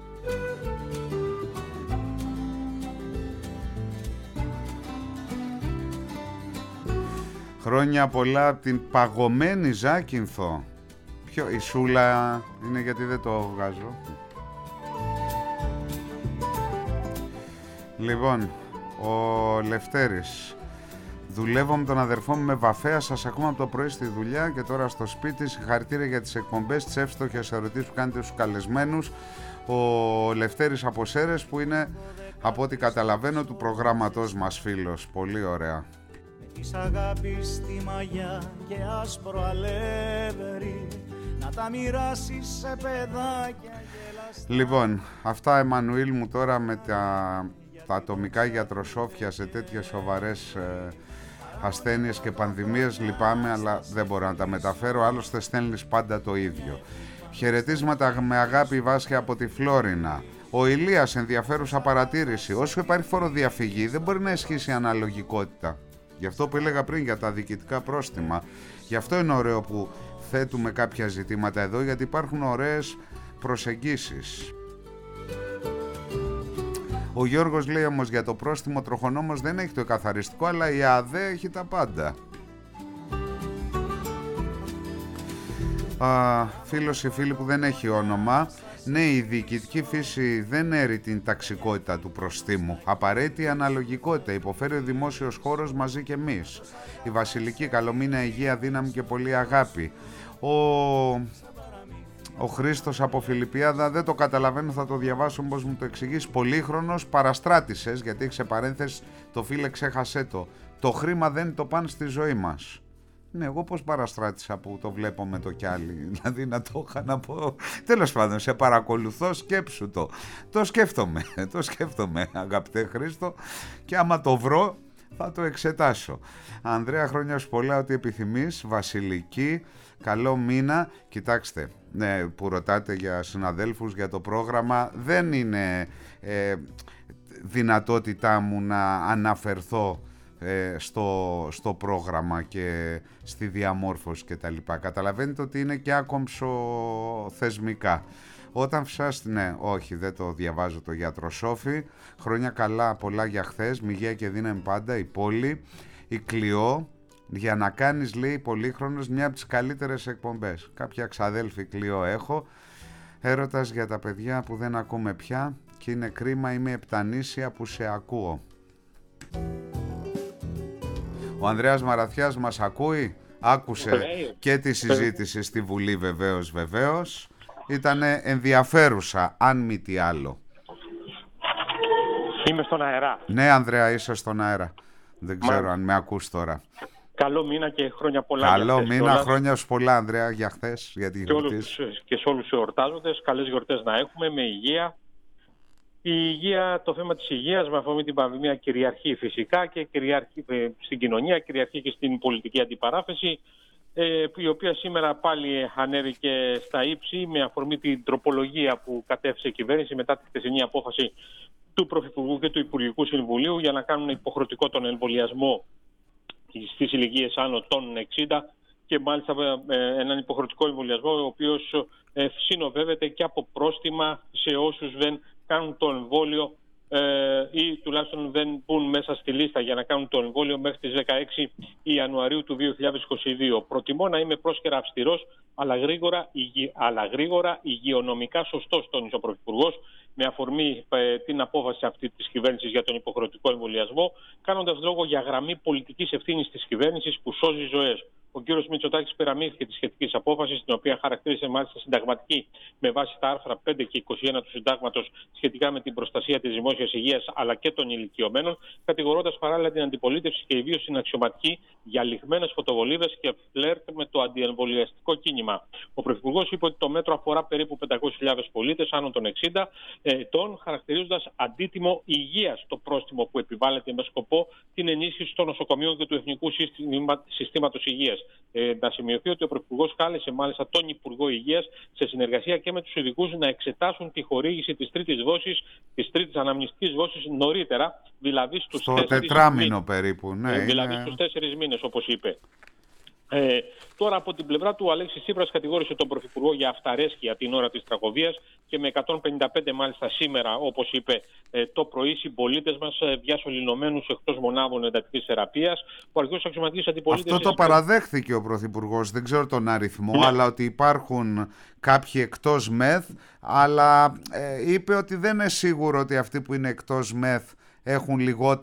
Χρόνια πολλά από την παγωμένη Ζάκυνθο. Η Σούλα είναι, γιατί δεν το βγάζω. Λοιπόν, ο Λευτέρης. Δουλεύω με τον αδερφό μου με βαφέα. Σας ακούμε από το πρωί στη δουλειά και τώρα στο σπίτι. Συγχαρητήρια για τις εκπομπές, τις εύστοχες ερωτήσεις που κάνετε στους καλεσμένους. Ο Λευτέρης από Σέρες, που είναι, από ό,τι καταλαβαίνω, του προγράμματός μας φίλος. Πολύ ωραία. Της αγάπης στη μαγιά και άσπρο αλεύρι, να τα μοιράσεις σε παιδάκια. Λοιπόν, αυτά, Εμμανουήλ μου, τώρα με τα ατομικά γιατροσόφια σε τέτοιες σοβαρές ασθένειες και πανδημίες. Λυπάμαι, αλλά δεν μπορώ να τα μεταφέρω. Άλλωστε στέλνεις πάντα το ίδιο. Χαιρετίσματα με αγάπη, Βάσια από τη Φλόρινα. Ο Ηλίας, ενδιαφέρουσα παρατήρηση. Όσο υπάρχει φοροδιαφυγή, δεν μπορεί να ισχύσει η αναλογικότητα. Γι' αυτό που έλεγα πριν για τα διοικητικά πρόστιμα. Γι' αυτό είναι ωραίο που θέτουμε κάποια ζητήματα εδώ, γιατί υπάρχουν ωραίες προσεγγίσεις. Ο Γιώργος λέει όμως για το πρόστιμο, τροχονόμος δεν έχει το εκαθαριστικό, αλλά η ΑΔΕ έχει τα πάντα. Φίλος ή φίλη που δεν έχει όνομα. Ναι, η διοικητική φύση δεν έρει την ταξικότητα του προστίμου. Απαραίτητη αναλογικότητα. Υποφέρει ο δημόσιος χώρος μαζί και εμείς. Η Βασιλική, καλομήνα, υγεία, δύναμη και πολύ αγάπη. Ο Χρήστος από Φιλιππιάδα, δεν το καταλαβαίνω, θα το διαβάσω πως μου το εξηγείς. Πολύχρονος, παραστράτησες, γιατί έχει σε παρένθεση το φίλε, ξέχασέ το. Το χρήμα δεν είναι το παν στη ζωή μας. Ναι, εγώ πώς παραστράτησα που το βλέπω με το κι άλλοι, δηλαδή να το είχα να πω. Τέλος πάντων, σε παρακολουθώ, σκέψου το. Το σκέφτομαι, αγαπητέ Χρήστο, και άμα το βρω θα το εξετάσω. Ανδρέα, χρόνια σου πολλά, ό,τι επιθυμείς. Βασιλική, καλό μήνα. Κοιτάξτε, ναι, που ρωτάτε για συναδέλφους, για το πρόγραμμα, δεν είναι δυνατότητά μου να αναφερθώ στο πρόγραμμα και στη διαμόρφωση και τα λοιπά. Καταλαβαίνετε ότι είναι και άκομψο θεσμικά. Όταν φτάσει, ναι, όχι, δεν το διαβάζω το γιατρό Σόφι. Χρόνια καλά, πολλά για χθες, με υγεία και δύναμη πάντα, η πόλη, η Κλειό, για να κάνεις, λέει, πολύχρονος μια από τις καλύτερες εκπομπές. Κάποια ξαδέλφη Κλειό έχω. Έρωτας για τα παιδιά που δεν ακούμε πια και είναι κρίμα, είμαι επτανήσια που σε ακούω. Ο Ανδρέας Μαραθιάς μας ακούει, άκουσε και τη συζήτηση στη Βουλή βεβαίως. Ήτανε ενδιαφέρουσα, αν μη τι άλλο. Είμαι στον αέρα. Ναι, Ανδρέα, είσαι στον αέρα. Δεν ξέρω αν με ακούς τώρα. Καλό μήνα και χρόνια πολλά. Καλό μήνα, χρόνια σου πολλά, Ανδρέα, για χθες, για την γιορτή. Και σε όλους τους εορτάζοντες, καλές γιορτές να έχουμε, με υγεία. Η υγεία, το θέμα της υγείας με αφορμή την πανδημία κυριαρχεί φυσικά και κυριαρχεί στην κοινωνία, κυριαρχεί και στην πολιτική αντιπαράθεση, η οποία σήμερα πάλι ανέβηκε στα ύψη με αφορμή την τροπολογία που κατέθεσε η κυβέρνηση μετά τη χθεσινή απόφαση του Πρωθυπουργού και του Υπουργικού Συμβουλίου για να κάνουν υποχρεωτικό τον εμβολιασμό στις ηλικίες άνω των 60 και μάλιστα έναν υποχρεωτικό εμβολιασμό ο οποίος συνοδεύεται και από πρόστιμα σε όσους δεν κάνουν το εμβόλιο ή τουλάχιστον δεν μπουν μέσα στη λίστα για να κάνουν το εμβόλιο μέχρι τις 16 Ιανουαρίου του 2022. Προτιμώ να είμαι πρόσκαιρα αυστηρός, αλλά γρήγορα υγειονομικά σωστός, τόνισε ο Πρωθυπουργός, με αφορμή την απόφαση αυτή της κυβέρνησης για τον υποχρεωτικό εμβολιασμό, κάνοντας λόγο για γραμμή πολιτικής ευθύνης της κυβέρνησης που σώζει ζωές. Ο κ. Μητσοτάκης υπεραμεινήθηκε τη σχετική απόφαση, την οποία χαρακτήρισε μάλιστα συνταγματική με βάση τα άρθρα 5 και 21 του Συντάγματος σχετικά με την προστασία της δημόσιας υγείας αλλά και των ηλικιωμένων, κατηγορώντας παράλληλα την αντιπολίτευση και ιδίως την αξιωματική για λιγμένες φωτοβολίδες και φλερτ με το αντιεμβολιαστικό κίνημα. Ο Πρωθυπουργός είπε ότι το μέτρο αφορά περίπου 500.000 πολίτες άνω των 60 ετών, χαρακτηρίζοντας αντίτιμο υγείας το πρόστιμο που επιβάλλεται με σκοπό την ενίσχυση των νοσοκομείων και του Εθνικού Συστήματος Υγείας. Να σημειωθεί ότι ο Πρωθυπουργός κάλεσε μάλιστα τον Υπουργό Υγείας σε συνεργασία και με τους ειδικούς να εξετάσουν τη χορήγηση της τρίτης δόσης, της τρίτης αναμνηστικής δόσης νωρίτερα, δηλαδή στους 4 τετράμινο περίπου. Ναι, δηλαδή στους 4 μήνες, όπως είπε. Τώρα από την πλευρά του, ο Αλέξης Τσίπρας κατηγόρησε τον Πρωθυπουργό για αυταρέσκεια την ώρα της τραγωδίας και με 155 μάλιστα σήμερα, όπως είπε το πρωί, συμπολίτες μας διασωληνωμένους εκτός μονάδων εντατικής θεραπείας. Ο αρχηγός αξιωματικής αντιπολίτευσης... Αυτό το παραδέχθηκε ο Πρωθυπουργός, δεν ξέρω τον αριθμό, αλλά ότι υπάρχουν κάποιοι εκτός ΜΕΘ, αλλά είπε ότι δεν είναι σίγουρο ότι αυτοί που είναι εκτός ΜΕΘ έχουν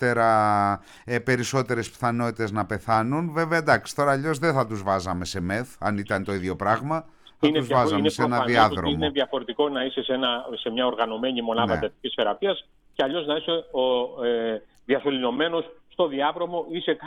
περισσότερες πιθανότητες να πεθάνουν. Βέβαια, εντάξει, τώρα αλλιώς δεν θα τους βάζαμε σε ΜΕΘ, αν ήταν το ίδιο πράγμα. Θα τους βάζαμε σε ένα διάδρομο. Είναι διαφορετικό να είσαι σε μια οργανωμένη μονάδα εντατικής θεραπείας και αλλιώς να είσαι διασωληνωμένος στο διάδρομο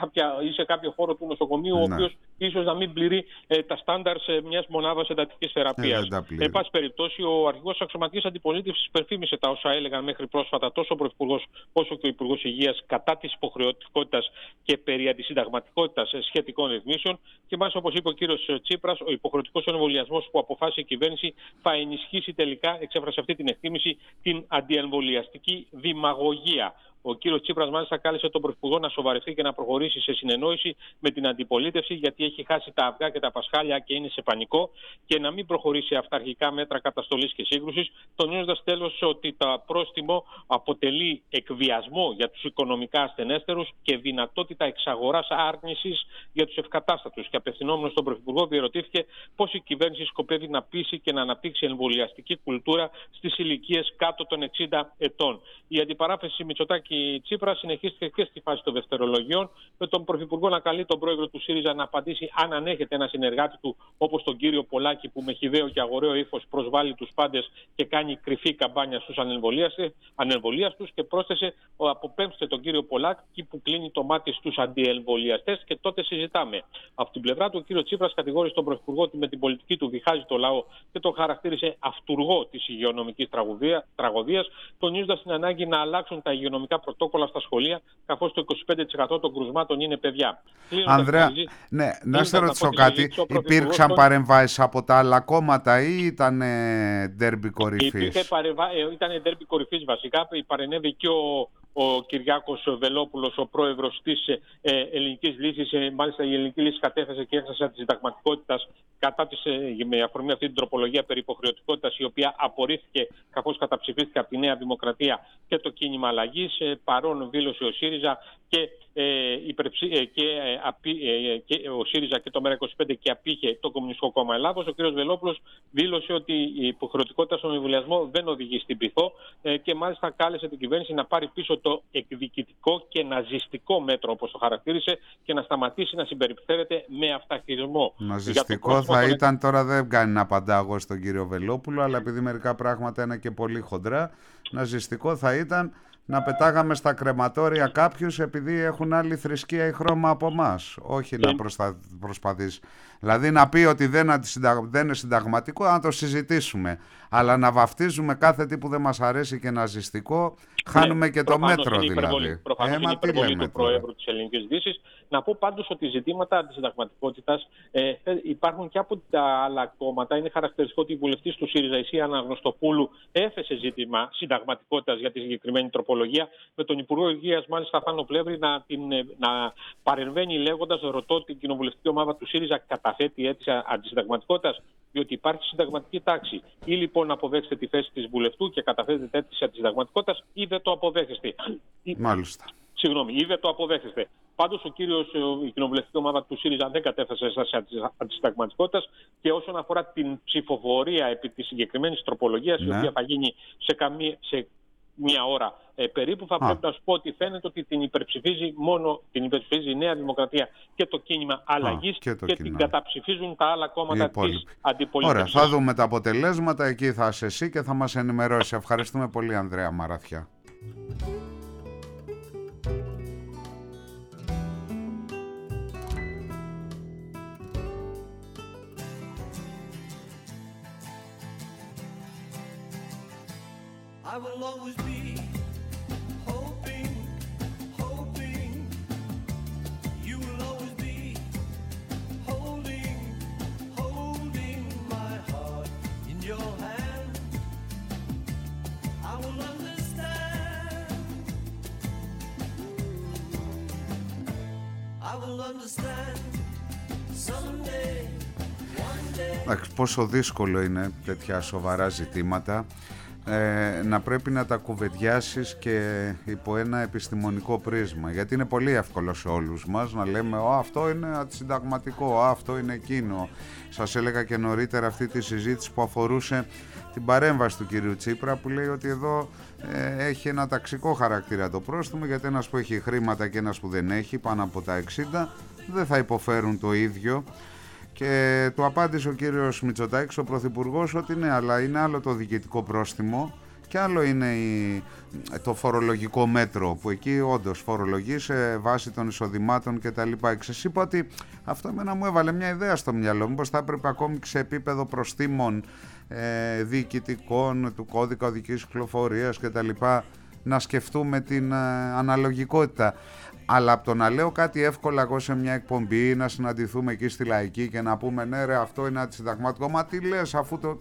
ή σε κάποιο χώρο του νοσοκομείου, ο οποίος ίσως να μην πληρεί τα στάνταρ μιας μονάδας εντατικής θεραπείας. Εν πάση περιπτώσει, ο αρχηγός αξιωματικής αντιπολίτευσης υπερθύμισε τα όσα έλεγαν μέχρι πρόσφατα τόσο ο Πρωθυπουργός όσο και ο Υπουργός Υγείας κατά της υποχρεωτικότητας και περί αντισυνταγματικότητας σχετικών ρυθμίσεων. Και μάλιστα, όπως είπε ο κύριος Τσίπρας, ο υποχρεωτικός εμβολιασμός που αποφάσισε η κυβέρνηση θα ενισχύσει τελικά, εξέφρασε αυτή την εκτίμηση, την αντιεμβολιαστική δημαγωγία. Ο κύριος Τσίπρας μάλιστα κάλεσε τον Πρωθυπουργό να σοβαρευτεί και να προχωρήσει σε συνεννόηση με την αντιπολίτευση, γιατί έχει χάσει τα αυγά και τα πασχάλια και είναι σε πανικό, και να μην προχωρήσει σε αυταρχικά μέτρα καταστολής και σύγκρουσης, τονίζοντας τέλος ότι το πρόστιμο αποτελεί εκβιασμό για τους οικονομικά ασθενέστερους και δυνατότητα εξαγοράς άρνησης για τους ευκατάστατους. Και απευθυνόμενος στον Πρωθυπουργό, διερωτήθηκε πώς η κυβέρνηση σκοπεύει να πείσει και να αναπτύξει εμβολιαστική κουλτούρα στις ηλικίες κάτω των 60 ετών. Η αντιπαράθεση Μητσοτάκη Τσίπρα συνεχίστηκε και στη φάση των δευτερολογιών, με τον Πρωθυπουργό να καλεί τον πρόεδρο του ΣΥΡΙΖΑ να απαντήσει αν ανέχεται ένα συνεργάτη του όπως τον κύριο Πολάκη, που με χυδαίο και αγοραίο ύφος προσβάλλει τους πάντες και κάνει κρυφή καμπάνια στους ανεμβολίαστους, και πρόσθεσε αποπέμψτε τον κύριο Πολάκη που κλείνει το μάτι στους αντιεμβολιαστές και τότε συζητάμε. Από την πλευρά του, ο κύριος Τσίπρας κατηγόρησε τον Πρωθυπουργό ότι με την πολιτική του διχάζει το λαό και τον χαρακτήρισε αυτουργό της υγειονομικής τραγωδίας, τονίζοντας την ανάγκη να αλλάξουν τα υγειονομικά πρωτόκολλα στα σχολεία, καθώς το 25% των κρουσμάτων είναι παιδιά. Ανδρέα, να σε ρωτήσω κάτι. Υπήρξαν παρεμβάσεις από τα άλλα κόμματα ή ήταν ντέρμπι κορυφής? Ήταν ντέρμπι κορυφής βασικά. Παρενέβη και ο Κυριάκος Βελόπουλος, ο πρόεδρος της Ελληνικής Λύσης. Μάλιστα η Ελληνική Λύση κατέθεσε και έκθεση της συνταγματικότητας κατά με αφορμή αυτή την τροπολογία περί υποχρεωτικότητας, η οποία απορρίφθηκε καθώς καταψηφίστηκε από τη Νέα Δημοκρατία και το κίνημα αλλαγής. Παρόν δήλωσε ο ΣΥΡΙΖΑ και ο ΣΥΡΙΖΑ και το ΜΕΡΑ25 και απήχε το Κομμουνιστικό Κόμμα Ελλάδος, ο κ. Βελόπουλος δήλωσε ότι η υποχρεωτικότητα στον εμβολιασμό δεν οδηγεί στην πειθό και μάλιστα κάλεσε την κυβέρνηση να πάρει πίσω το εκδικητικό και ναζιστικό μέτρο, όπως το χαρακτήρισε, και να σταματήσει να συμπεριφέρεται με αυταχειρισμό. Ναζιστικό θα ήταν, τώρα δεν κάνει να απαντάω στον κύριο Βελόπουλο, αλλά επειδή μερικά πράγματα είναι και πολύ χοντρά, ναζιστικό θα ήταν να πετάγαμε στα κρεματόρια κάποιους επειδή έχουν άλλη θρησκεία ή χρώμα από εμάς. Όχι να προσπαθείς. Δηλαδή να πει ότι δεν είναι συνταγματικό, να το συζητήσουμε. Αλλά να βαφτίζουμε κάθε τι που δεν μας αρέσει και ναζιστικό, χάνουμε και το μέτρο δηλαδή. Προφανώς είναι υπερβολή του Προέδρου της Ελληνικής Δύσης. Να πω πάντως ότι ζητήματα αντισυνταγματικότητας υπάρχουν και από τα άλλα κόμματα. Είναι χαρακτηριστικό ότι η βουλευτής του ΣΥΡΙΖΑ, η Σία Αναγνωστοπούλου, έθεσε ζήτημα συνταγματικότητας για τη συγκεκριμένη τροπολογία, με τον Υπουργό Υγείας μάλιστα Θάνο Πλεύρη να παρεμβαίνει λέγοντας, ρωτώ την κοινοβουλευτική ομάδα του ΣΥΡΙΖΑ, καταθέτει αίτηση αντισυνταγματικότητας, διότι υπάρχει συνταγματική τάξη. Ή λοιπόν αποδέχεστε τη θέση της βουλευτού και καταθέτετε αίτηση αντισυνταγματικότητας, ή δεν το αποδέχεστε. Μάλιστα. Συγγνώμη, ή δεν το αποδέχεστε. Πάντως η κοινοβουλευτική ομάδα του ΣΥΡΙΖΑ δεν κατέθεσε ένσταση αντισυνταγματικότητας, και όσον αφορά την ψηφοφορία επί της συγκεκριμένης τροπολογίας, η οποία θα γίνει σε μία ώρα περίπου, θα πρέπει να σου πω ότι φαίνεται ότι την υπερψηφίζει η Νέα Δημοκρατία και το κίνημα Αλλαγής και την καταψηφίζουν τα άλλα κόμματα της αντιπολίτευσης. Ωραία, θα δούμε τα αποτελέσματα, εκεί θα είσαι εσύ και θα μας ενημερώσει. Ευχαριστούμε πολύ, Ανδρέα Μαραθιά. I will always be hoping, you will always be holding my heart in your hand. I will understand someday, one day. Πόσο δύσκολο είναι τέτοια σοβαρά ζητήματα να πρέπει να τα κουβεντιάσεις και υπό ένα επιστημονικό πρίσμα, γιατί είναι πολύ εύκολο σε όλους μας να λέμε αυτό είναι αντισυνταγματικό, αυτό είναι εκείνο. Σας έλεγα και νωρίτερα αυτή τη συζήτηση που αφορούσε την παρέμβαση του κυρίου Τσίπρα, που λέει ότι εδώ έχει ένα ταξικό χαρακτήρα το πρόστιμο, γιατί ένας που έχει χρήματα και ένας που δεν έχει πάνω από τα 60 δεν θα υποφέρουν το ίδιο. Και του απάντησε ο κύριος Μητσοτάκης, ο Πρωθυπουργός, ότι ναι, αλλά είναι άλλο το διοικητικό πρόστιμο και άλλο είναι το φορολογικό μέτρο, που εκεί όντως φορολογεί σε βάση των εισοδημάτων κτλ. Σας είπα ότι αυτό εμένα μου έβαλε μια ιδέα στο μυαλό. Μήπως θα έπρεπε ακόμη σε επίπεδο προστίμων διοικητικών, του κώδικα οδικής κυκλοφορίας κτλ. Να σκεφτούμε την αναλογικότητα. Αλλά από το να λέω κάτι εύκολα εγώ σε μια εκπομπή, να συναντηθούμε εκεί στη Λαϊκή και να πούμε ναι ρε αυτό είναι αντισυνταγματικό, μα τι λες αφού το...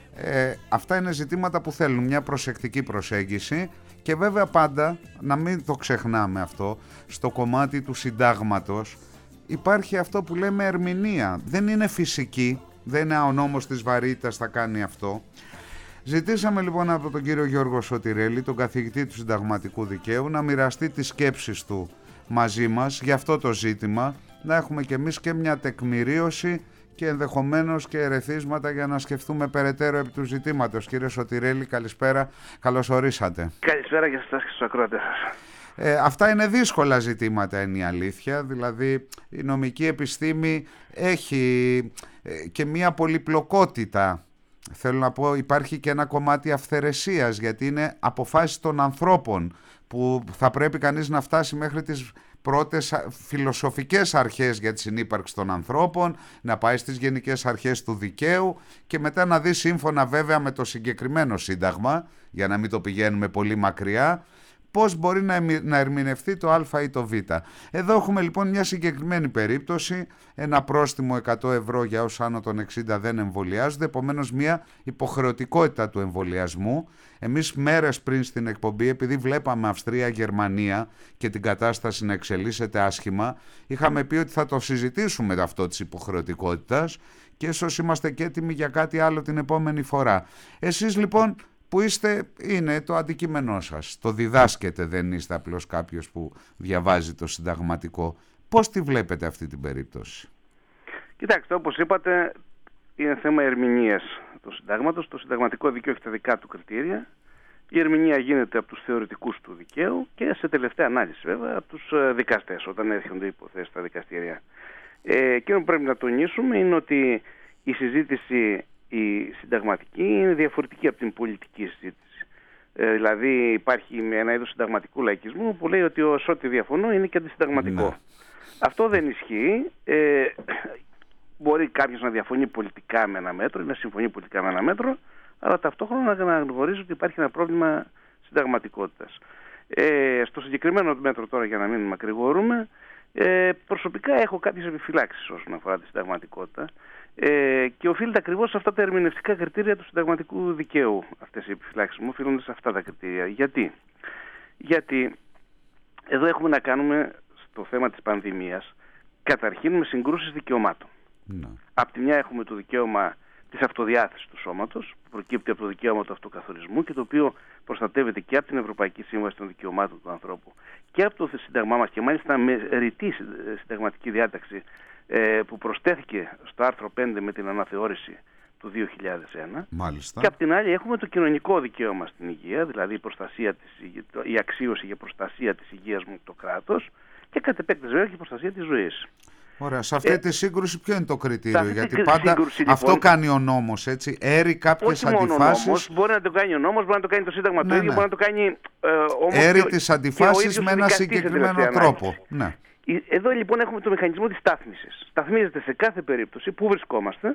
αυτά είναι ζητήματα που θέλουν μια προσεκτική προσέγγιση, και βέβαια πάντα, να μην το ξεχνάμε αυτό, στο κομμάτι του συντάγματος υπάρχει αυτό που λέμε ερμηνεία. Δεν είναι φυσική, δεν είναι ο νόμος της βαρύτητας θα κάνει αυτό. Ζητήσαμε λοιπόν από τον κύριο Γιώργο Σωτηρέλη, τον καθηγητή του συνταγματικού δικαίου, να μοιραστεί τις σκέψεις του μαζί μας για αυτό το ζήτημα, να έχουμε κι εμείς και μια τεκμηρίωση και ενδεχομένως και ερεθίσματα για να σκεφτούμε περαιτέρω επί του ζητήματος. Κύριε Σωτηρέλη, καλησπέρα, καλώς ορίσατε. Καλησπέρα και σας και στους ακροατές σας. Αυτά είναι δύσκολα ζητήματα, είναι η αλήθεια, δηλαδή η νομική επιστήμη έχει και μια πολυπλοκότητα. Θέλω να πω, υπάρχει και ένα κομμάτι αυθαιρεσίας, γιατί είναι αποφάσεις των ανθρώπων που θα πρέπει κανείς να φτάσει μέχρι τις πρώτες φιλοσοφικές αρχές για τη συνύπαρξη των ανθρώπων, να πάει στις γενικές αρχές του δικαίου και μετά να δει, σύμφωνα βέβαια με το συγκεκριμένο σύνταγμα, για να μην το πηγαίνουμε πολύ μακριά, πώς μπορεί να ερμηνευτεί το α ή το β. Εδώ έχουμε λοιπόν μια συγκεκριμένη περίπτωση, ένα πρόστιμο 100 ευρώ για όσους άνω των 60 δεν εμβολιάζονται, επομένως μια υποχρεωτικότητα του εμβολιασμού. Εμείς μέρες πριν στην εκπομπή, επειδή βλέπαμε Αυστρία, Γερμανία και την κατάσταση να εξελίσσεται άσχημα, είχαμε πει ότι θα το συζητήσουμε αυτό της υποχρεωτικότητας και ίσως είμαστε και έτοιμοι για κάτι άλλο την επόμενη φορά. Εσείς λοιπόν που είναι το αντικείμενό σας. Το διδάσκετε, δεν είστε απλώς κάποιος που διαβάζει το συνταγματικό. Πώς τη βλέπετε αυτή την περίπτωση? Κοιτάξτε, όπως είπατε, είναι θέμα ερμηνείας του συντάγματος. Το συνταγματικό δίκαιο έχει τα δικά του κριτήρια. Η ερμηνεία γίνεται από τους θεωρητικούς του δικαίου και σε τελευταία ανάλυση βέβαια από τους δικαστές όταν έρχονται υποθέσεις στα δικαστήρια. Εκείνο που πρέπει να τονίσουμε είναι ότι η συζήτηση η συνταγματική είναι διαφορετική από την πολιτική συζήτηση. Δηλαδή υπάρχει ένα είδος συνταγματικού λαϊκισμού που λέει ότι ως ό,τι διαφωνώ είναι και αντισυνταγματικό. Ναι. Αυτό δεν ισχύει. Μπορεί κάποιος να διαφωνεί πολιτικά με ένα μέτρο ή να συμφωνεί πολιτικά με ένα μέτρο, αλλά ταυτόχρονα να αναγνωρίζει ότι υπάρχει ένα πρόβλημα συνταγματικότητας. Στο συγκεκριμένο μέτρο τώρα, για να μην μακρηγορούμε, προσωπικά έχω κάποιες επιφυλάξεις όσον αφορά τη συνταγματικότητα και οφείλεται ακριβώς σε αυτά τα ερμηνευτικά κριτήρια του συνταγματικού δικαίου. Αυτές οι επιφυλάξεις μου οφείλονται σε αυτά τα κριτήρια. Γιατί εδώ έχουμε να κάνουμε στο θέμα της πανδημίας καταρχήν με συγκρούσεις δικαιωμάτων. Απ' τη μια έχουμε το δικαίωμα της αυτοδιάθεσης του σώματος, που προκύπτει από το δικαίωμα του αυτοκαθορισμού και το οποίο προστατεύεται και από την Ευρωπαϊκή Σύμβαση των Δικαιωμάτων του Ανθρώπου και από το Σύνταγμά μας, και μάλιστα με ρητή συνταγματική διάταξη που προσθέθηκε στο άρθρο 5 με την αναθεώρηση του 2001. Μάλιστα. Και απ' την άλλη έχουμε το κοινωνικό δικαίωμα στην υγεία, δηλαδή η αξίωση για προστασία της υγείας μου το κράτος και κατ' επέκταση βέβαια και η προστασία της ζωής. Ωραία. Σε αυτή τη σύγκρουση ποιο είναι το κριτήριο? Γιατί πάντα αυτό κάνει ο νόμος, έτσι. Έρει κάποιες αντιφάσεις. Νόμος, μπορεί να το κάνει ο νόμος, μπορεί να το κάνει το Σύνταγμα το ίδιο, μπορεί να το κάνει όμως. Έρει τις αντιφάσεις με ένα συγκεκριμένο τρόπο. Ναι. Εδώ λοιπόν έχουμε το μηχανισμό της στάθμισης. Σταθμίζεται σε κάθε περίπτωση πού βρισκόμαστε,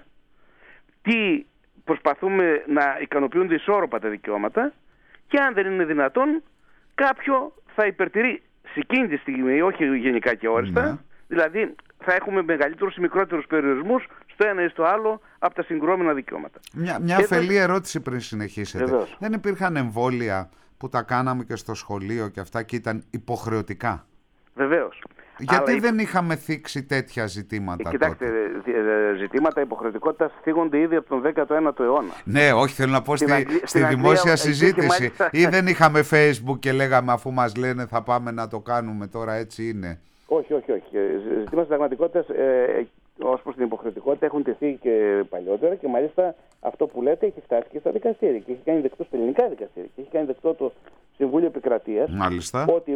τι προσπαθούμε να ικανοποιούνται ισόρροπα τα δικαιώματα και αν δεν είναι δυνατόν κάποιο θα υπερτηρεί σε εκείνη τη στιγμή, όχι γενικά και όριστα, δηλαδή θα έχουμε μεγαλύτερους ή μικρότερους περιορισμούς στο ένα ή στο άλλο από τα συγκρουόμενα δικαιώματα. Μια αφελή ερώτηση πριν συνεχίσετε. Βεβαίως. Δεν υπήρχαν εμβόλια που τα κάναμε και στο σχολείο και αυτά και ήταν υποχρεωτικά? Βεβαίως. Γιατί δεν είχαμε θίξει τέτοια ζητήματα? Κοιτάξτε, ζητήματα υποχρεωτικότητας θίγονται ήδη από τον 19ο αιώνα. Ναι, όχι, θέλω να πω στη δημόσια συζήτηση. Μάλιστα... Ή δεν είχαμε Facebook και λέγαμε αφού μας λένε θα πάμε να το κάνουμε, τώρα έτσι είναι? Όχι. Ζητήματα συνταγματικότητας ως προς την υποχρεωτικότητα έχουν τεθεί και παλιότερα και μάλιστα αυτό που λέτε έχει φτάσει και στα δικαστήρια και έχει κάνει δεκτό στα ελληνικά δικαστήρια και έχει κάνει δεκτό το Συμβούλιο Επικρατείας ότι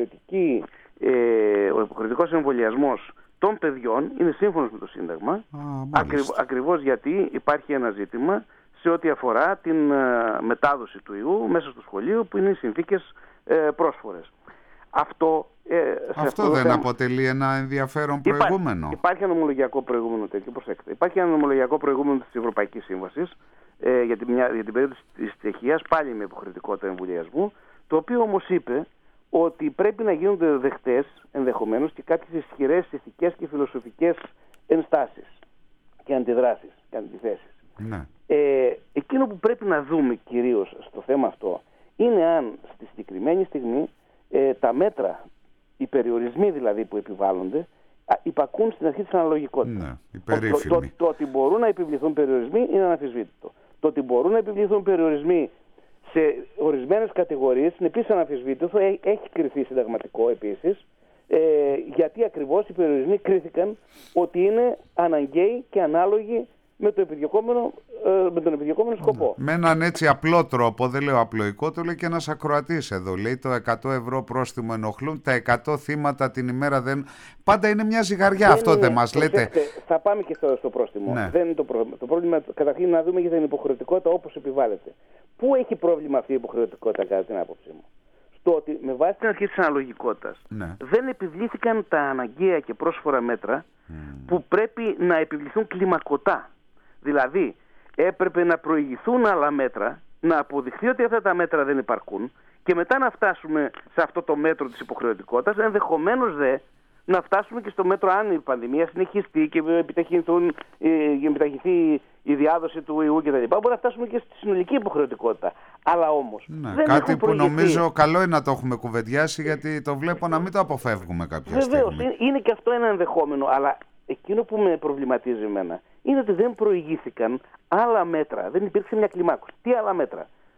ο υποχρεωτικός εμβολιασμός των παιδιών είναι σύμφωνος με το Σύνταγμα, ακριβώς γιατί υπάρχει ένα ζήτημα σε ό,τι αφορά την μετάδοση του ιού μέσα στο σχολείο που είναι οι συνθήκες πρόσφορες. Αυτό δεν αποτελεί ένα ενδιαφέρον προηγούμενο? Υπάρχει ένα νομολογιακό προηγούμενο τέτοιο, προσέξτε. Υπάρχει ένα νομολογιακό προηγούμενο της Ευρωπαϊκής Σύμβασης για την περίπτωση της Τσεχίας, πάλι με υποχρεωτικότητα εμβολιασμού, το οποίο όμως είπε ότι πρέπει να γίνονται δεχτές ενδεχομένως και κάποιες ισχυρές ηθικές και φιλοσοφικές ενστάσεις και αντιδράσεις και αντιθέσεις. Ναι. Εκείνο που πρέπει να δούμε κυρίως στο θέμα αυτό είναι αν στη συγκεκριμένη στιγμή τα μέτρα, οι περιορισμοί δηλαδή που επιβάλλονται, υπακούν στην αρχή της αναλογικότητας. Ναι, το ότι μπορούν να επιβληθούν περιορισμοί είναι αναμφισβήτητο. Το ότι μπορούν να επιβληθούν περιορισμοί σε ορισμένες κατηγορίες είναι επίσης αναμφισβήτητο, έχει κριθεί συνταγματικό επίσης, γιατί ακριβώς οι περιορισμοί κρίθηκαν ότι είναι αναγκαίοι και ανάλογοι με τον επιδιωκόμενο σκοπό. Με έναν έτσι απλό τρόπο, δεν λέω απλοϊκό, το λέει και ένας ακροατής εδώ. Λέει το 100 ευρώ πρόστιμο ενοχλούν, τα 100 θύματα την ημέρα δεν... Πάντα είναι μια ζυγαριά, δεν μας λέτε. Θα πάμε και στο πρόστιμο. Ναι. Δεν είναι το πρόβλημα. Το πρόβλημα καταρχήν να δούμε για την υποχρεωτικότητα όπως επιβάλλεται. Πού έχει πρόβλημα αυτή η υποχρεωτικότητα κατά την άποψή μου? Στο ότι με βάση την αρχή της αναλογικότητας δεν επιβλήθηκαν τα αναγκαία και πρόσφορα μέτρα που πρέπει να επιβληθούν κλιμακωτά. Δηλαδή, έπρεπε να προηγηθούν άλλα μέτρα, να αποδειχθεί ότι αυτά τα μέτρα δεν υπαρκούν και μετά να φτάσουμε σε αυτό το μέτρο της υποχρεωτικότητας, ενδεχομένως να φτάσουμε και στο μέτρο αν η πανδημία συνεχιστεί και επιταχυνθεί η διάδοση του ιού κτλ. Μπορεί να φτάσουμε και στη συνολική υποχρεωτικότητα. Αλλά όμως. Ναι, κάτι που νομίζω καλό είναι να το έχουμε κουβεντιάσει, γιατί το βλέπω να μην το αποφεύγουμε κάποια στιγμή. Βεβαίως, είναι και αυτό ένα ενδεχόμενο, αλλά εκείνο που με προβληματίζει εμένα είναι ότι δεν προηγήθηκαν άλλα μέτρα. Δεν υπήρξε μια κλιμάκωση. Τι άλλα μέτρα?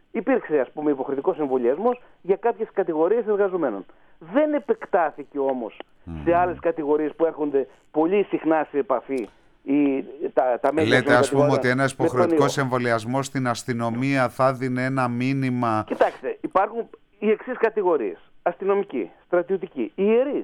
Υπήρξε, ας πούμε, υποχρεωτικός εμβολιασμός για κάποιες κατηγορίες εργαζομένων. Δεν επεκτάθηκε όμως σε άλλες κατηγορίες που έρχονται πολύ συχνά σε επαφή. Τα μέλη. Λέτε, ας πούμε, ότι ένας υποχρεωτικός εμβολιασμός στην αστυνομία θα δίνει ένα μήνυμα. Κοιτάξτε, υπάρχουν οι εξής κατηγορίες. Αστυνομικοί, στρατιωτικοί, ιερείς,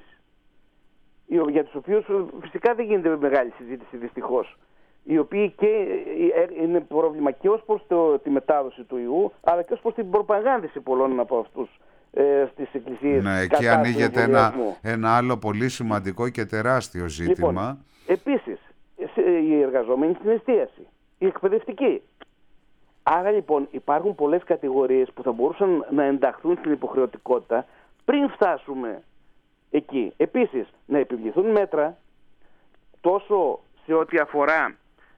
για τους οποίους φυσικά δεν γίνεται μεγάλη συζήτηση δυστυχώς, οι οποίοι και είναι πρόβλημα και ως προς τη μετάδοση του ιού, αλλά και ως προς την προπαγάνδηση πολλών από αυτούς στις εκκλησίες. Ναι, εκεί ανοίγεται ένα άλλο πολύ σημαντικό και τεράστιο ζήτημα. Λοιπόν, επίσης, οι εργαζόμενοι στην εστίαση, οι εκπαιδευτικοί. Άρα λοιπόν υπάρχουν πολλές κατηγορίες που θα μπορούσαν να ενταχθούν στην υποχρεωτικότητα πριν φτάσουμε εκεί. Επίσης, να επιβληθούν μέτρα τόσο σε ό,τι αφορά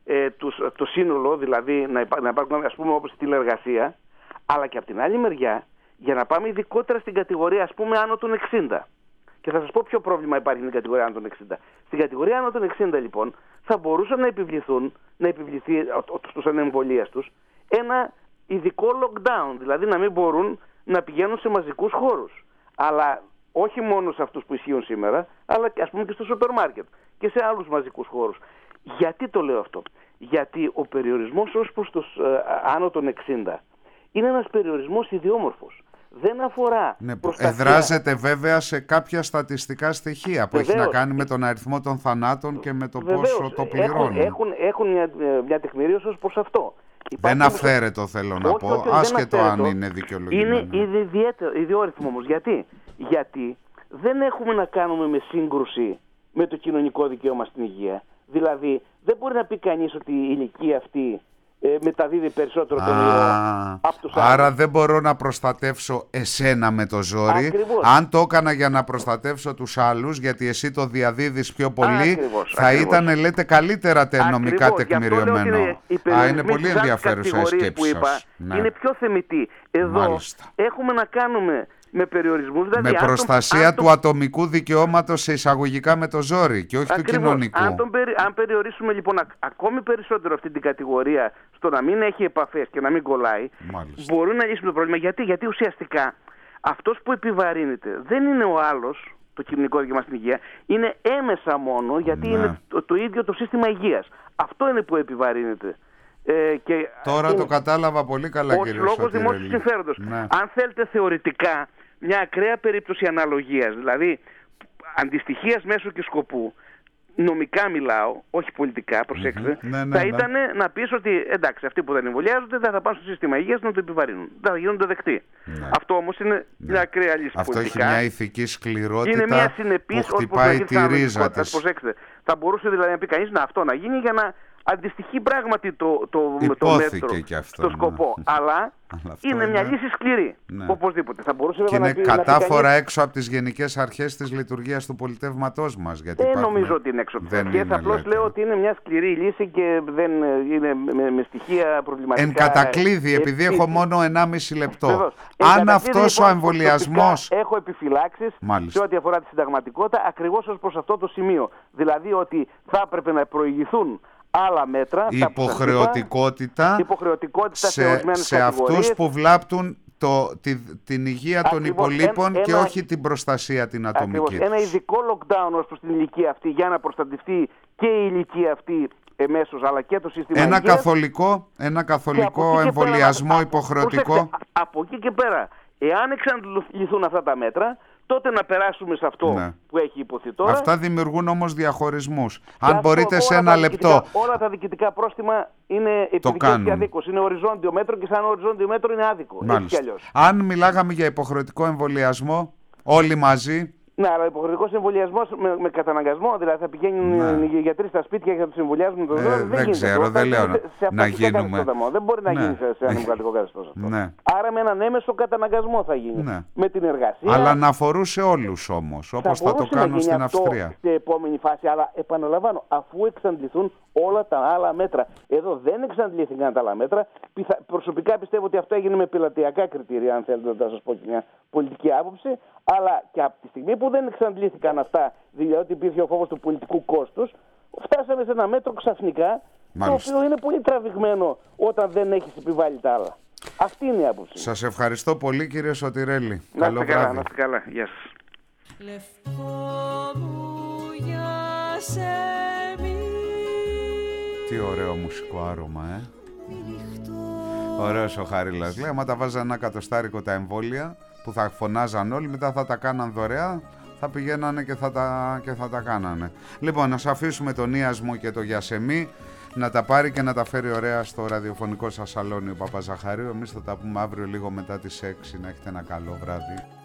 το σύνολο, δηλαδή να υπάρχουν, ας πούμε, όπως η τηλεεργασία, αλλά και από την άλλη μεριά για να πάμε ειδικότερα στην κατηγορία, ας πούμε, άνω των 60. Και θα σας πω ποιο πρόβλημα υπάρχει στην κατηγορία άνω των 60. Στην κατηγορία άνω των 60, λοιπόν, θα μπορούσαν να επιβληθεί στους ανεμβολίαστους ένα ειδικό lockdown, δηλαδή να μην μπορούν να πηγαίνουν σε μαζικούς χώρους. Αλλά όχι μόνο σε αυτούς που ισχύουν σήμερα, αλλά ας πούμε και στο σούπερ μάρκετ και σε άλλους μαζικούς χώρους. Γιατί το λέω αυτό? Γιατί ο περιορισμός ως προς τους άνω των 60 είναι ένας περιορισμός ιδιόμορφος. Δεν αφορά προστασία. Εδράζεται βέβαια σε κάποια στατιστικά στοιχεία που έχει να κάνει με τον αριθμό των θανάτων και με το πόσο το πληρώνουν. Έχουν μια τεκμηρίωση ως προς αυτό. Δεν αυθαίρετο, θέλω να πω, άσχετο αν είναι δικαιολογημένο. Είναι ιδιόρυθμο όμως. Γιατί δεν έχουμε να κάνουμε με σύγκρουση με το κοινωνικό δικαίωμα στην υγεία. Δηλαδή δεν μπορεί να πει κανείς ότι η ηλικία αυτή μεταδίδει περισσότερο τον ιό από τους άλλους. Άρα δεν μπορώ να προστατεύσω εσένα με το ζόρι. Ακριβώς. Αν το έκανα για να προστατεύσω τους άλλους, γιατί εσύ το διαδίδεις πιο πολύ, θα ήταν, λέτε, καλύτερα νομικά τεκμηριωμένο. Είναι πολύ ενδιαφέρουσα η σκέψη σας. Είναι πιο θεμιτή. Εδώ έχουμε να κάνουμε με περιορισμούς. Δηλαδή, με προστασία του ατομικού δικαιώματος σε εισαγωγικά με το ζόρι και όχι του κοινωνικού. Αν περιορίσουμε λοιπόν ακόμη περισσότερο αυτή την κατηγορία στο να μην έχει επαφές και να μην κολλάει, μπορούμε να λύσουμε το πρόβλημα. Γιατί ουσιαστικά αυτός που επιβαρύνεται δεν είναι ο άλλος, το κοινωνικό δικαίωμα στην υγεία, είναι έμεσα μόνο, γιατί είναι το ίδιο το σύστημα υγείας. Αυτό είναι που επιβαρύνεται. Τώρα το κατάλαβα πολύ καλά, κύριε Σωτηρέλη. Ως λόγος δημόσιου συμφέροντος. Αν θέλετε θεωρητικά μια ακραία περίπτωση αναλογίας, δηλαδή αντιστοιχίας μέσου και σκοπού, νομικά μιλάω, όχι πολιτικά, προσέξτε, θα ήταν να πεις ότι εντάξει, αυτοί που δεν εμβολιάζονται δεν θα πάνε στο σύστημα υγείας να το επιβαρύνουν. Δεν θα γίνονται δεκτοί. Αυτό όμως είναι μια ακραία λύση αυτό πολιτικά. Έχει μια ηθική σκληρότητα, είναι μια συνεπής, που χτυπάει τη ρίζα της. Προσέξτε, θα μπορούσε δηλαδή να πει κανείς αυτό να γίνει για να αντιστοιχεί πράγματι το μέτρο και αυτό, στο σκοπό. Αλλά είναι μια λύση σκληρή. Οπωσδήποτε. Θα μπορούσε και είναι κατάφορα έξω από τις γενικές αρχές της λειτουργίας του πολιτεύματός μας. Δεν νομίζω ότι είναι έξω από τις αρχές. Απλώς λέω ότι είναι μια σκληρή λύση και δεν είναι με στοιχεία προβληματικά. Εν κατακλείδη, επειδή έχω μόνο 1,5 λεπτό. Βεβαίως. Αν αυτός ο εμβολιασμός. Έχω επιφυλάξεις σε ό,τι αφορά τη συνταγματικότητα, ακριβώς ως προς αυτό το σημείο. Δηλαδή ότι θα έπρεπε να προηγηθούν άλλα μέτρα, υποχρεωτικότητα σε αυτούς που βλάπτουν την υγεία των υπολείπων και όχι την προστασία την ατομική. Ένα ειδικό lockdown ως προς την ηλικία αυτή για να προστατευτεί και η ηλικία αυτή εμέσως, αλλά και το σύστημα υγείας. Ένα καθολικό εμβολιασμό υποχρεωτικό. Από εκεί και πέρα, εάν εξαντληθούν αυτά τα μέτρα, τότε να περάσουμε σε αυτό που έχει υποθεί τώρα. Αυτά δημιουργούν όμως διαχωρισμούς. Αν μπορείτε σε ένα λεπτό. Όλα τα διοικητικά πρόστιμα είναι επιδικές και αδίκως. Είναι οριζόντιο μέτρο και σαν οριζόντιο μέτρο είναι άδικο. Έτσι κι αλλιώς. Αν μιλάγαμε για υποχρεωτικό εμβολιασμό, όλοι μαζί. Ναι, αλλά υποχρεωτικός εμβολιασμός με καταναγκασμό, δηλαδή θα πηγαίνουν οι γιατροί στα σπίτια για να τους εμβολιάζουν τον δρόμο. Δεν ξέρω, δεν λέω να γίνουμε. Δεν μπορεί να γίνει σε ένα δημοκρατικό καθεστώς αυτό. Άρα με έναν έμεσο καταναγκασμό θα γίνει. Με την εργασία. Αλλά να αφορούσε όλους όμως, όπως θα το κάνουν στην Αυστρία. Στην επόμενη φάση, αλλά επαναλαμβάνω, αφού εξαντληθούν όλα τα άλλα μέτρα. Εδώ δεν εξαντλήθηκαν τα άλλα μέτρα. Προσωπικά πιστεύω ότι αυτό έγινε με πελατειακά κριτήρια, αν θέλετε να σας πω και μια πολιτική άποψη. Αλλά και από τη στιγμή που δεν εξαντλήθηκαν αυτά, διότι υπήρχε ο φόβος του πολιτικού κόστους, φτάσαμε σε ένα μέτρο ξαφνικά, το οποίο είναι πολύ τραβηγμένο όταν δεν έχεις επιβάλει τα άλλα. Αυτή είναι η άποψη. Σας ευχαριστώ πολύ, κύριε Σωτηρέλη. Να Καλό είστε καλά, βράδυ. να είστε καλά. Γεια σας. Λευκό μου γιασεμί. Τι ωραίο μουσικό άρωμα, Ωραίος ο Χαρίλας. Λέει, άμα τα βάζαν $100 τα εμβόλια που θα φωνάζαν όλοι, μετά θα τα κάναν δωρεά, θα πηγαίνανε και θα τα κάνανε. Λοιπόν, να σας αφήσουμε τον Ιασμό και το Γιασεμί να τα πάρει και να τα φέρει ωραία στο ραδιοφωνικό σας σαλόνι ο Παπαζαχαρίου. Εμείς θα τα πούμε αύριο λίγο μετά τις 6. Να έχετε ένα καλό βράδυ.